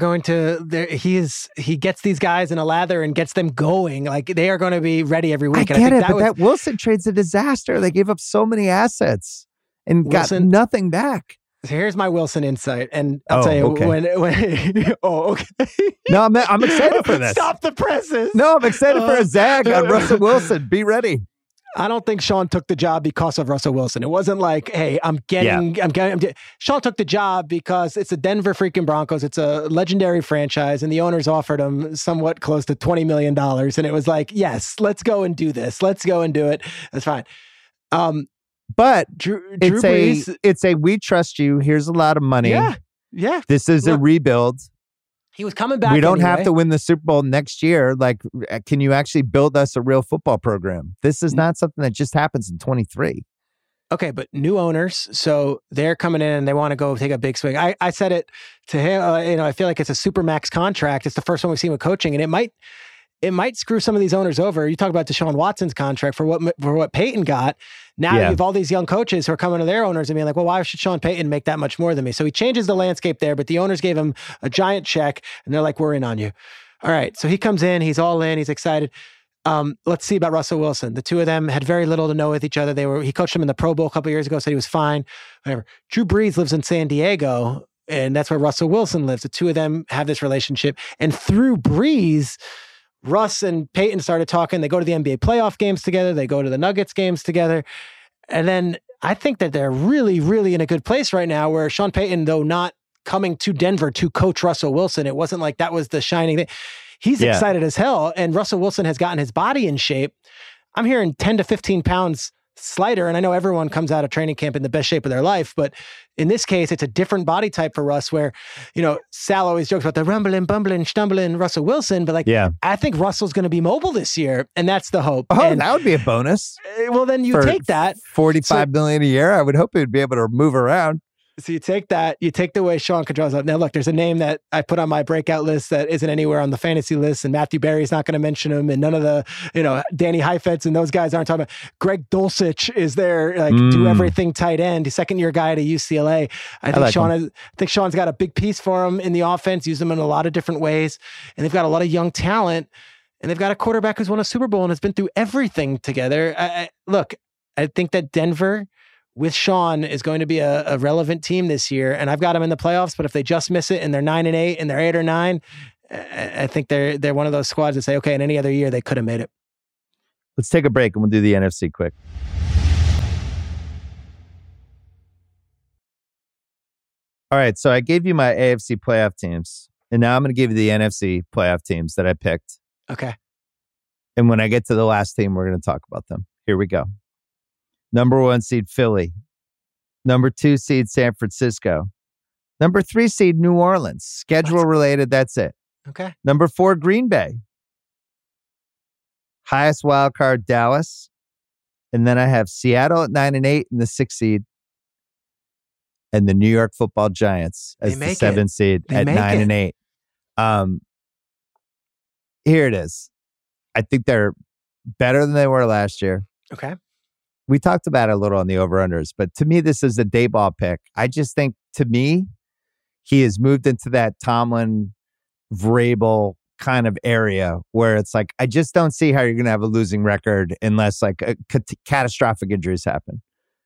He gets these guys in a lather and gets them going. They are going to be ready every week. I get it, but that Wilson trade's a disaster. They gave up so many assets and got nothing back. So here's my Wilson insight, and I'll tell you when. Okay. No, I'm excited for this. Stop the presses. No, I'm excited for a zag on Russell Wilson. Be ready. I don't think Sean took the job because of Russell Wilson. It wasn't like, hey, Sean took the job because it's the Denver freaking Broncos. It's a legendary franchise, and the owners offered him somewhat close to $20 million, and it was like, yes, let's go and do this. Let's go and do it. That's fine. But Drew Brees, it's a we trust you. Here's a lot of money. Yeah. This is a rebuild. He was coming back. We don't have to win the Super Bowl next year. Can you actually build us a real football program? This is not something that just happens in 23. Okay, but new owners, so they're coming in and they want to go take a big swing. I said it to him. I feel like it's a super max contract. It's the first one we've seen with coaching, and it might screw some of these owners over. You talk about Deshaun Watson's contract for what Peyton got. Now you have all these young coaches who are coming to their owners and being like, well, why should Sean Payton make that much more than me? So he changes the landscape there, but the owners gave him a giant check and they're like, we're in on you. All right. So he comes in, he's all in, he's excited. Let's see about Russell Wilson. The two of them had very little to know with each other. He coached him in the Pro Bowl a couple of years ago, said he was fine, whatever. Drew Brees lives in San Diego, and that's where Russell Wilson lives. The two of them have this relationship. And through Brees, Russ and Peyton started talking. They go to the NBA playoff games together. They go to the Nuggets games together. And then I think that they're really, really in a good place right now where Sean Payton, though not coming to Denver to coach Russell Wilson, it wasn't like that was the shining thing. He's excited as hell. And Russell Wilson has gotten his body in shape. I'm hearing 10 to 15 pounds slighter. And I know everyone comes out of training camp in the best shape of their life, but in this case, it's a different body type for Russ where, Sal always jokes about the rumbling, bumbling, stumbling Russell Wilson, but I think Russell's going to be mobile this year, and that's the hope. Oh, that would be a bonus. Well, then you take that. $45 million a year. I would hope he would be able to move around. So you take that, you take the way Sean controls up. Now, look, there's a name that I put on my breakout list that isn't anywhere on the fantasy list, and Matthew Berry's not going to mention him, and none of the, Danny Heifetz and those guys aren't talking about. Greg Dulcich is there, do everything tight end, second-year guy to UCLA. I think Sean's got a big piece for him in the offense, use them in a lot of different ways, and they've got a lot of young talent, and they've got a quarterback who's won a Super Bowl and has been through everything together. I think that Denver with Sean is going to be a relevant team this year, and I've got them in the playoffs, but if they just miss it and they're 9-8 and they're 8 or 9, I think they're one of those squads that say, okay, in any other year, they could have made it. Let's take a break and we'll do the NFC quick. All right, so I gave you my AFC playoff teams, and now I'm going to give you the NFC playoff teams that I picked. Okay. And when I get to the last team, we're going to talk about them. Here we go. Number 1 seed, Philly. Number 2 seed, San Francisco. Number 3 seed, New Orleans. Schedule related, that's it. Okay. Number 4, Green Bay. Highest wild card, Dallas. And then I have Seattle at 9-8 in the 6th seed. And the New York Football Giants as the 7th seed at 9-8. Here it is. I think they're better than they were last year. Okay. We talked about it a little on the over-unders, but to me, this is a Daboll pick. I just think, to me, he has moved into that Tomlin, Vrabel kind of area where it's like, I just don't see how you're going to have a losing record unless catastrophic injuries happen.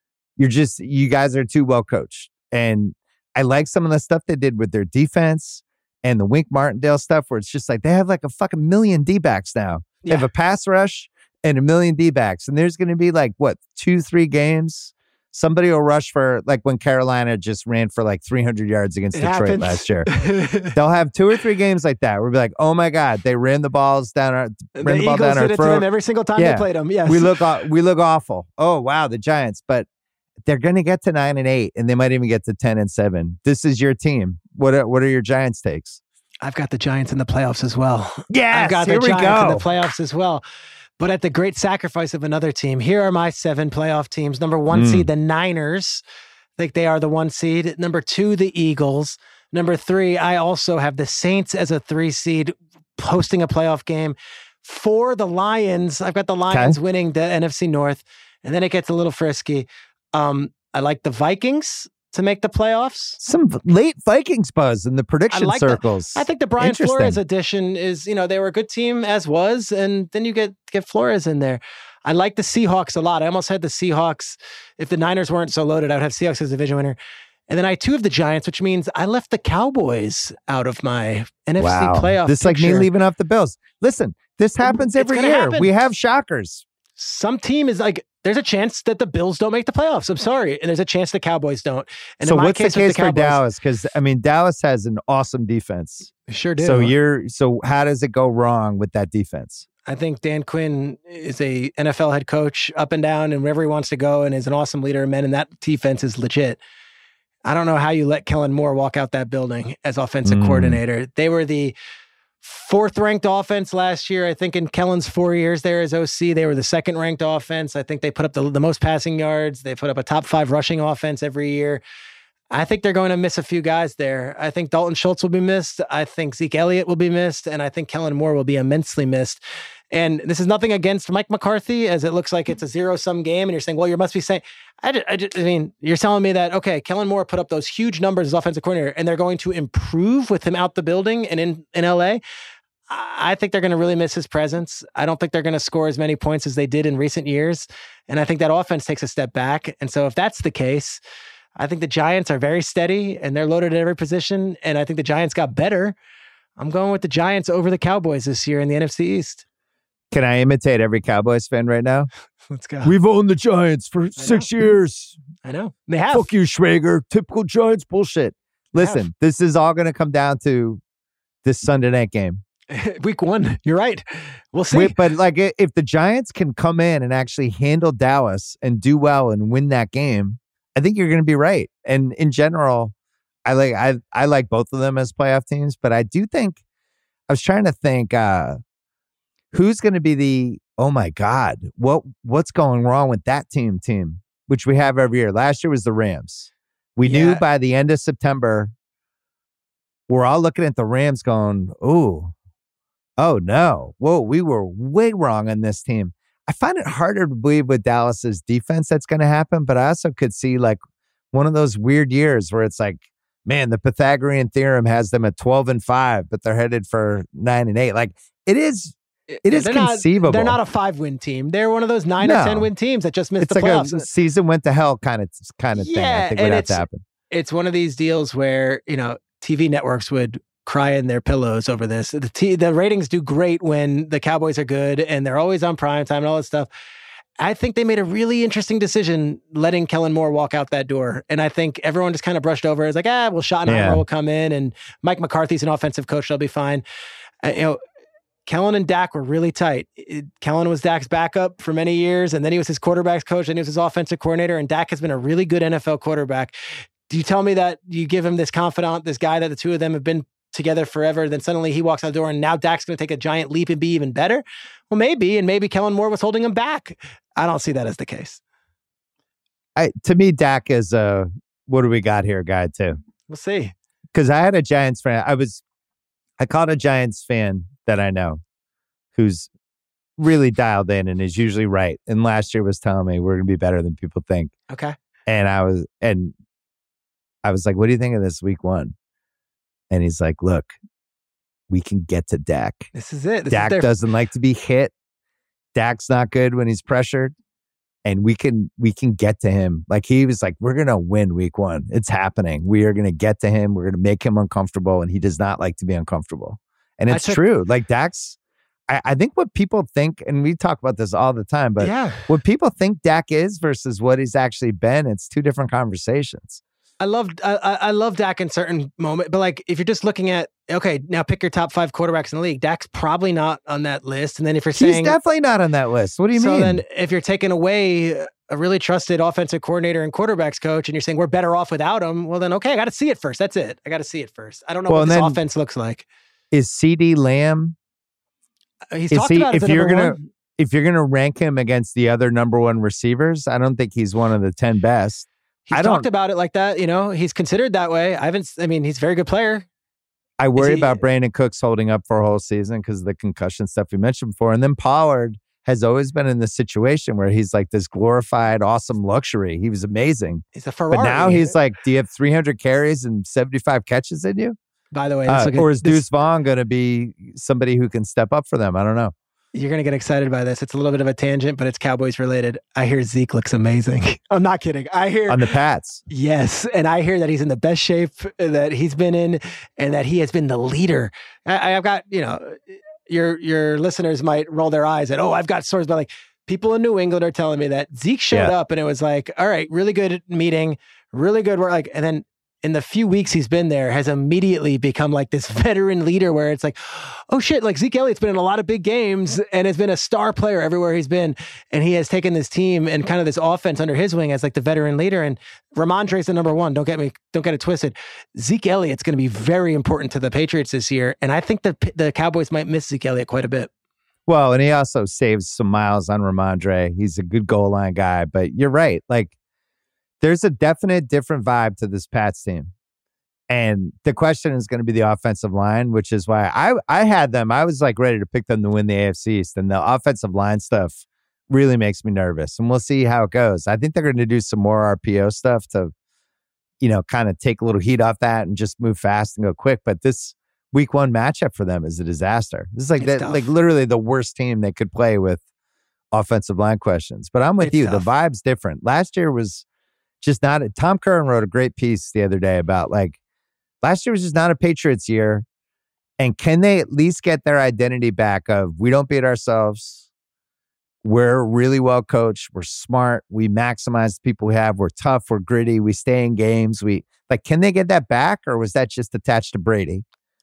You guys are too well coached. And I like some of the stuff they did with their defense and the Wink Martindale stuff where it's just like they have like a fucking million D-backs now. They have a pass rush and a million D-backs. And there's going to be 2-3 games. Somebody will rush for when Carolina just ran for 300 yards against Detroit last year. They'll have 2 or 3 games like that. We'll be like, oh my God, they ran the ball down our throat. To them every single time they played them. Yes. We look awful. Oh wow, the Giants. But they're going to get to 9-8 and they might even get to 10-7. This is your team. What are your Giants takes? I've got the Giants in the playoffs as well. Yes, I've got the Giants in the playoffs as well. But at the great sacrifice of another team, here are my 7 playoff teams. Number 1 seed, the Niners. I think they are the 1 seed. Number 2, the Eagles. Number 3, I also have the Saints as a 3 seed hosting a playoff game. 4, the Lions. I've got the Lions winning the NFC North. And then it gets a little frisky. I like the Vikings to make the playoffs. Some late Vikings buzz in the prediction circles. I think the Brian Flores addition is, they were a good team as was, and then you get Flores in there. I like the Seahawks a lot. I almost had the Seahawks. If the Niners weren't so loaded, I would have Seahawks as division winner. And then I 2 of the Giants, which means I left the Cowboys out of my NFC playoff This is like me leaving off the Bills. Listen, this happens every year. We have shockers. Some team is there's a chance that the Bills don't make the playoffs. I'm sorry. And there's a chance the Cowboys don't. And so what's the case for Dallas? Because, Dallas has an awesome defense. Sure do. So how does it go wrong with that defense? I think Dan Quinn is a NFL head coach up and down and wherever he wants to go and is an awesome leader of men, and that defense is legit. I don't know how you let Kellen Moore walk out that building as offensive coordinator. They were the 4th ranked offense last year. I think in Kellen's 4 years there as OC, they were the 2nd ranked offense. I think they put up the most passing yards. They put up a top 5 rushing offense every year. I think they're going to miss a few guys there. I think Dalton Schultz will be missed. I think Zeke Elliott will be missed. And I think Kellen Moore will be immensely missed. And this is nothing against Mike McCarthy, as it looks like it's a zero-sum game. And you're saying, well, you must be saying, you're telling me that, okay, Kellen Moore put up those huge numbers as offensive coordinator, and they're going to improve with him out the building and in LA. I think they're going to really miss his presence. I don't think they're going to score as many points as they did in recent years. And I think that offense takes a step back. And so if that's the case, I think the Giants are very steady and they're loaded at every position. And I think the Giants got better. I'm going with the Giants over the Cowboys this year in the NFC East. Can I imitate every Cowboys fan right now? Let's go. We've owned the Giants for 6 years. I know. They have. Fuck you, Schwager. Typical Giants bullshit. Listen, this is all going to come down to this Sunday night game. Week 1, you're right. We'll see. But like, if the Giants can come in and actually handle Dallas and do well and win that game, I think you're going to be right. And in general, I like both of them as playoff teams, but I do think I was trying to think who's going to be the, oh my God, what's going wrong with that team, which we have every year. Last year was the Rams. We knew by the end of September, we're all looking at the Rams going, oh no, whoa, we were way wrong on this team. I find it harder to believe with Dallas's defense that's going to happen, but I also could see like one of those weird years where it's like, man, the Pythagorean theorem has them at 12-5, but they're headed for 9-8. Like it is conceivable. They're not a 5-win team. They're one of those 9 or 10 win teams that just missed the playoffs. A season went to hell kind of thing. I think would have to happen. It's one of these deals where, TV networks would cry in their pillows over this. The ratings do great when the Cowboys are good and they're always on primetime and all this stuff. I think they made a really interesting decision letting Kellen Moore walk out that door. And I think everyone just kind of brushed over. It's like, well, Schottenheimer will come in and Mike McCarthy's an offensive coach. They'll be fine. Kellen and Dak were really tight. Kellen was Dak's backup for many years, and then he was his quarterback's coach, and he was his offensive coordinator, and Dak has been a really good NFL quarterback. Do you tell me that you give him this confidant, this guy that the two of them have been together forever, then suddenly he walks out the door and now Dak's going to take a giant leap and be even better? Well, maybe, and maybe Kellen Moore was holding him back. I don't see that as the case. To me, Dak is a what do we got here guy too. We'll see. Because I had a Giants fan. I called a Giants fan that I know who's really dialed in and is usually right. And last year was telling me we're going to be better than people think. Okay. And I was like, what do you think of this week 1? And he's like, look, we can get to Dak. This is it. Dak doesn't like to be hit. Dak's not good when he's pressured. And we can get to him. Like he was like, we're going to win week 1. It's happening. We are going to get to him. We're going to make him uncomfortable. And he does not like to be uncomfortable. And it's true. Like Dak's, I think what people think, and we talk about this all the time, but what people think Dak is versus what he's actually been, it's two different conversations. I love Dak in certain moments, but like if you're just looking at, okay, now pick your top 5 quarterbacks in the league, Dak's probably not on that list. And then if you're saying... He's definitely not on that list. What do you mean? So then if you're taking away a really trusted offensive coordinator and quarterbacks coach and you're saying we're better off without him, well then, okay, I got to see it first. That's it. I got to see it first. I don't know what this offense looks like. Is CD Lamb... He's talked about it. If you're gonna rank him against the other number 1 receivers, I don't think he's one of the 10 best. He's talked about it like that. He's considered that way. He's a very good player. I worry about Brandon Cooks holding up for a whole season because of the concussion stuff we mentioned before. And then Pollard has always been in this situation where he's like this glorified, awesome luxury. He was amazing. He's a Ferrari. But now he's like, do you have 300 carries and 75 catches in you? By the way, or is Deuce Vaughn going to be somebody who can step up for them? I don't know. You're going to get excited by this. It's a little bit of a tangent, but it's Cowboys related. I hear Zeke looks amazing. I'm not kidding. I hear on the Pats. Yes. And I hear that he's in the best shape that he's been in and that he has been the leader. I've got, your listeners might roll their eyes at, I've got stories about like people in New England are telling me that Zeke showed up and it was like, all right, really good meeting, really good work. Like, and then in the few weeks he's been there, has immediately become like this veteran leader where it's like, oh shit, like Zeke Elliott's been in a lot of big games and has been a star player everywhere he's been. And he has taken this team and kind of this offense under his wing as like the veteran leader. And Ramondre's the number 1. Don't get it twisted. Zeke Elliott's going to be very important to the Patriots this year. And I think the Cowboys might miss Zeke Elliott quite a bit. Well, and he also saves some miles on Ramondre. He's a good goal line guy, but you're right. Like, there's a definite different vibe to this Pats team. And the question is going to be the offensive line, which is why I had them. I was like ready to pick them to win the AFC East. And the offensive line stuff really makes me nervous. And we'll see how it goes. I think they're going to do some more RPO stuff to, kind of take a little heat off that and just move fast and go quick. But this week 1 matchup for them is a disaster. This is like literally the worst team they could play with offensive line questions. But I'm with you. Tough. The vibe's different. Last year was just not Tom Curran wrote a great piece the other day about like last year was just not a Patriots year. And can they at least get their identity back of we don't beat ourselves. We're really well coached. We're smart. We maximize the people we have. We're tough. We're gritty. We stay in games. Can they get that back or was that just attached to Brady?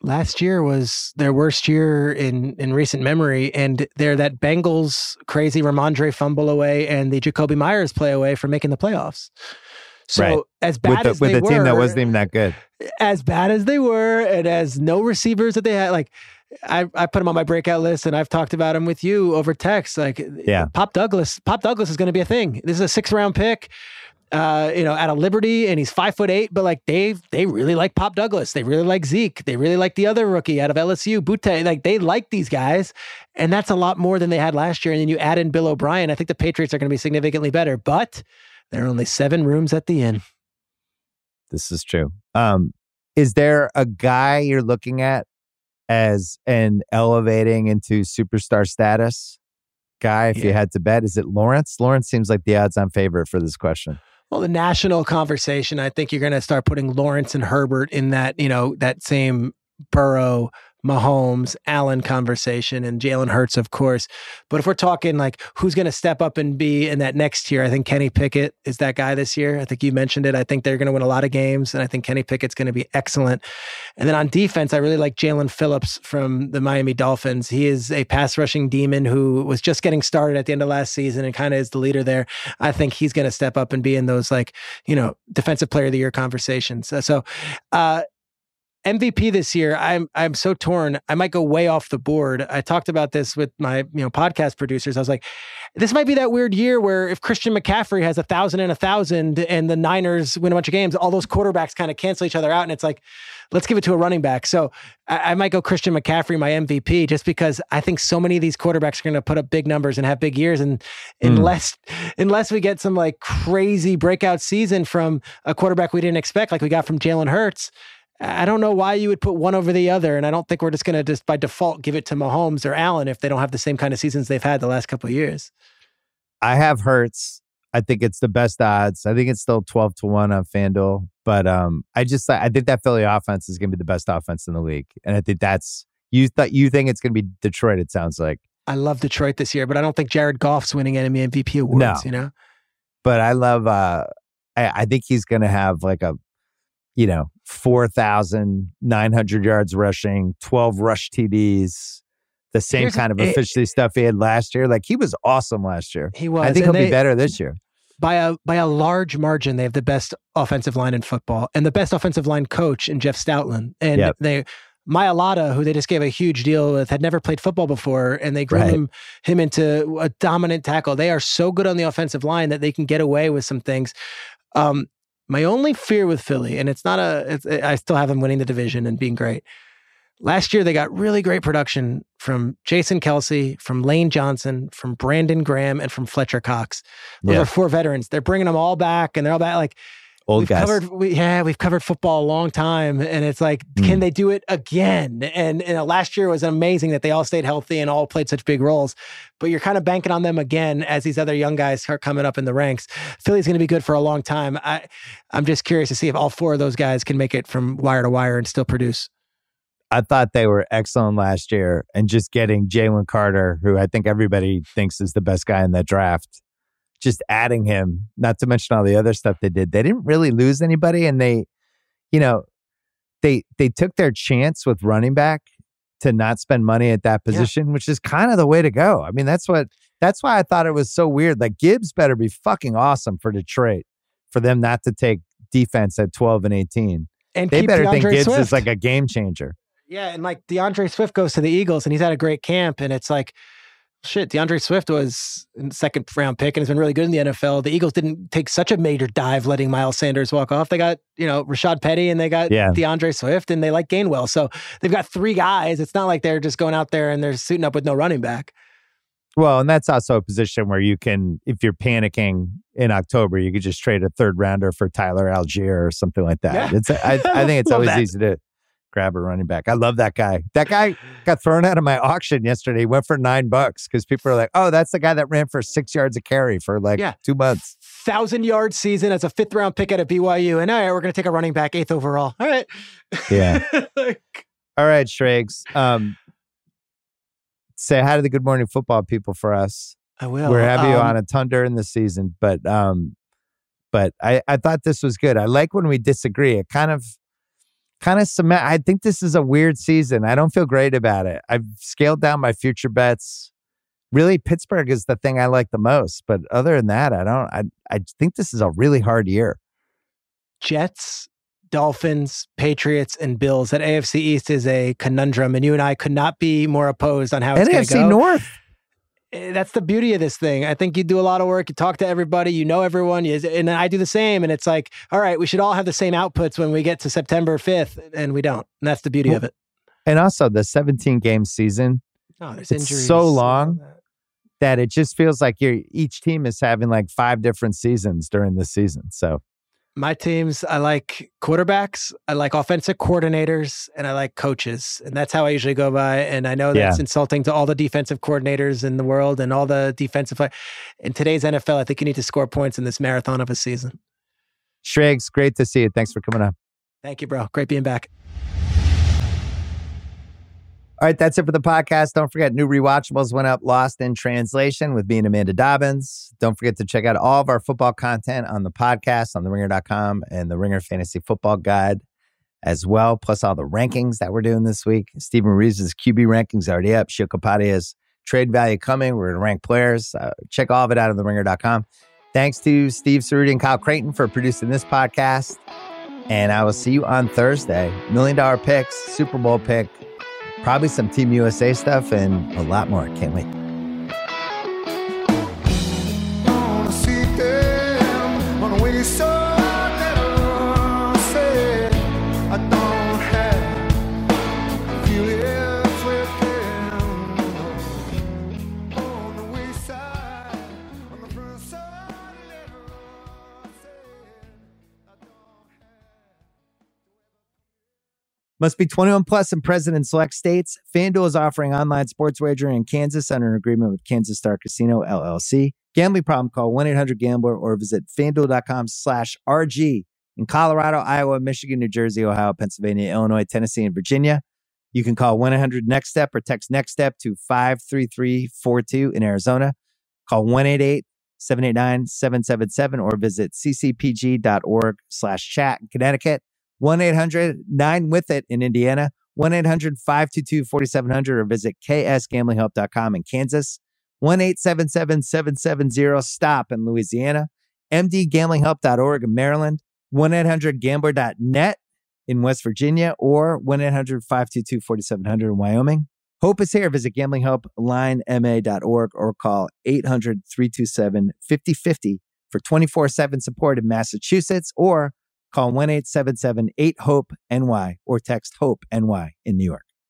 last year was their worst year in recent memory, and they're that Bengals crazy Ramondre fumble away and the Jacoby Myers play away from making the playoffs. So as bad as they were, with a team that wasn't even that good, as bad as they were, and as no receivers that they had, like I put them on my breakout list, and I've talked about them with you over text. Like, Pop Douglas is going to be a thing. This is a 6th round pick. Out of Liberty, and he's 5'8", but like they really like Pop Douglas. They really like Zeke. They really like the other rookie out of LSU, Butte. Like they like these guys, and that's a lot more than they had last year. And then you add in Bill O'Brien. I think the Patriots are going to be significantly better, but there are only 7 rooms at the inn. This is true. Is there a guy you're looking at as an elevating into superstar status guy? If you had to bet, is it Lawrence? Lawrence seems like the odds-on favorite for this question. Well, the national conversation, I think you're going to start putting Lawrence and Herbert in that, that same Burrow, Mahomes, Allen conversation, and Jalen Hurts, of course. But if we're talking like who's going to step up and be in that next tier, I think Kenny Pickett is that guy this year. I think you mentioned it. I think they're going to win a lot of games, and I think Kenny Pickett's going to be excellent. And then on defense, I really like Jalen Phillips from the Miami Dolphins. He is a pass rushing demon who was just getting started at the end of last season and kind of is the leader there. I think he's going to step up and be in those defensive player of the year conversations. So MVP this year, I'm so torn. I might go way off the board. I talked about this with my podcast producers. I was like, this might be that weird year where if Christian McCaffrey has 1,000 and 1,000 and the Niners win a bunch of games, all those quarterbacks kind of cancel each other out, and it's like, let's give it to a running back. So I might go Christian McCaffrey, my MVP, just because I think so many of these quarterbacks are going to put up big numbers and have big years. And unless we get some like crazy breakout season from a quarterback we didn't expect, like we got from Jalen Hurts, I don't know why you would put one over the other. And I don't think we're just going to just by default give it to Mahomes or Allen if they don't have the same kind of seasons they've had the last couple of years. I have Hurts. I think it's the best odds. I think it's still 12-1 on FanDuel. But I think that Philly offense is going to be the best offense in the league. And I think you think it's going to be Detroit, it sounds like. I love Detroit this year, but I don't think Jared Goff's winning any MVP awards, But I love, I think he's going to have like a, 4,900 yards rushing, 12 rush TDs, the same kind of efficiency stuff he had last year. Like he was awesome last year. He was. I think he'll be better this year. By a large margin, they have the best offensive line in football and the best offensive line coach in Jeff Stoutland. And Mailata, who they just gave a huge deal with, had never played football before, and they grew him into a dominant tackle. They are so good on the offensive line that they can get away with some things. My only fear with Philly, and I still have them winning the division and being great. Last year, they got really great production from Jason Kelce, from Lane Johnson, from Brandon Graham, and from Fletcher Cox. Those are 4 veterans. They're bringing them all back, and they're all back. Like old guys. We've covered football a long time, and it's like, can they do it again? And last year was amazing that they all stayed healthy and all played such big roles. But you're kind of banking on them again as these other young guys start coming up in the ranks. Philly's going to be good for a long time. I'm just curious to see if all 4 of those guys can make it from wire to wire and still produce. I thought they were excellent last year, and just getting Jalen Carter, who I think everybody thinks is the best guy in that draft, just adding him, not to mention all the other stuff they did. They didn't really lose anybody, and they took their chance with running back to not spend money at that position, which is kind of the way to go. I mean, that's why I thought it was so weird. Like Gibbs better be fucking awesome for Detroit for them not to take defense at 12 and 18. And they better think Gibbs Swift is like a game changer. Yeah, and like DeAndre Swift goes to the Eagles, and he's had a great camp, and it's like, shit, DeAndre Swift was a 2nd round pick and has been really good in the NFL. The Eagles didn't take such a major dive letting Miles Sanders walk off. They got, Rashad Petty, and they got DeAndre Swift, and they like Gainwell. So they've got 3 guys. It's not like they're just going out there and they're suiting up with no running back. Well, and that's also a position where you can, if you're panicking in October, you could just trade a 3rd rounder for Tyler Algier or something like that. Yeah. I think it's always easy to grab a running back. I love that guy. That guy got thrown out of my auction yesterday. He went for $9 because people are like, oh, that's the guy that ran for 6 yards a carry for 2 months. 1,000-yard season as a 5th round pick at a BYU. And all right, we're going to take a running back 8th overall. All right. Yeah. All right, Schrags. Say hi to the Good Morning Football people for us. I will. We're having you on a ton during the season, but I thought this was good. I like when we disagree. It kind of kind of cement. I think this is a weird season. I don't feel great about it. I've scaled down my future bets. Really, Pittsburgh is the thing I like the most. But other than that, I think this is a really hard year. Jets, Dolphins, Patriots, and Bills. That AFC East is a conundrum, and you and I could not be more opposed on how it's going to go. NFC North. That's the beauty of this thing. I think you do a lot of work. You talk to everybody. You know everyone. And I do the same. And it's like, all right, we should all have the same outputs when we get to September 5th, and we don't. And that's the beauty of it. And also the 17-game season. Oh, there's it's injuries. So long that it just feels like each team is having like 5 different seasons during the season. So my teams, I like quarterbacks, I like offensive coordinators, and I like coaches. And that's how I usually go by. And I know that's insulting to all the defensive coordinators in the world and all the defensive. In today's NFL, I think you need to score points in this marathon of a season. Schrags, great to see you. Thanks for coming on. Thank you, bro. Great being back. All right, that's it for the podcast. Don't forget, new rewatchables went up, Lost in Translation with me and Amanda Dobbins. Don't forget to check out all of our football content on the podcast, on theringer.com, and the Ringer Fantasy Football Guide as well, plus all the rankings that we're doing this week. Steven Reeves' QB rankings already up. Shio Kapadia's trade value coming. We're going to rank players. Check all of it out on theringer.com. Thanks to Steve Cerruti and Kyle Creighton for producing this podcast. And I will see you on Thursday. $1 Million Picks, Super Bowl pick, probably some Team USA stuff, and a lot more. Can't wait. Must be 21 plus and present in select states. FanDuel is offering online sports wagering in Kansas under an agreement with Kansas Star Casino, LLC. Gambling problem, call 1-800-GAMBLER or visit FanDuel.com/RG. In Colorado, Iowa, Michigan, New Jersey, Ohio, Pennsylvania, Illinois, Tennessee, and Virginia, you can call 1-800-NEXT-STEP or text NEXT-STEP to 53342. In Arizona, call 1-888-789-777 or visit ccpg.org/chat. In Connecticut, 1-800-9-WITH-IT in Indiana, 1-800-522-4700 or visit ksgamblinghelp.com in Kansas, 1-877-770-STOP in Louisiana, mdgamblinghelp.org in Maryland, 1-800-GAMBLER.net in West Virginia, or 1-800-522-4700 in Wyoming. Hope is here. Visit gamblinghelplinema.org or call 800-327-5050 for 24/7 support in Massachusetts, or call 1-877-8-HOPE-NY or text HOPE-NY in New York.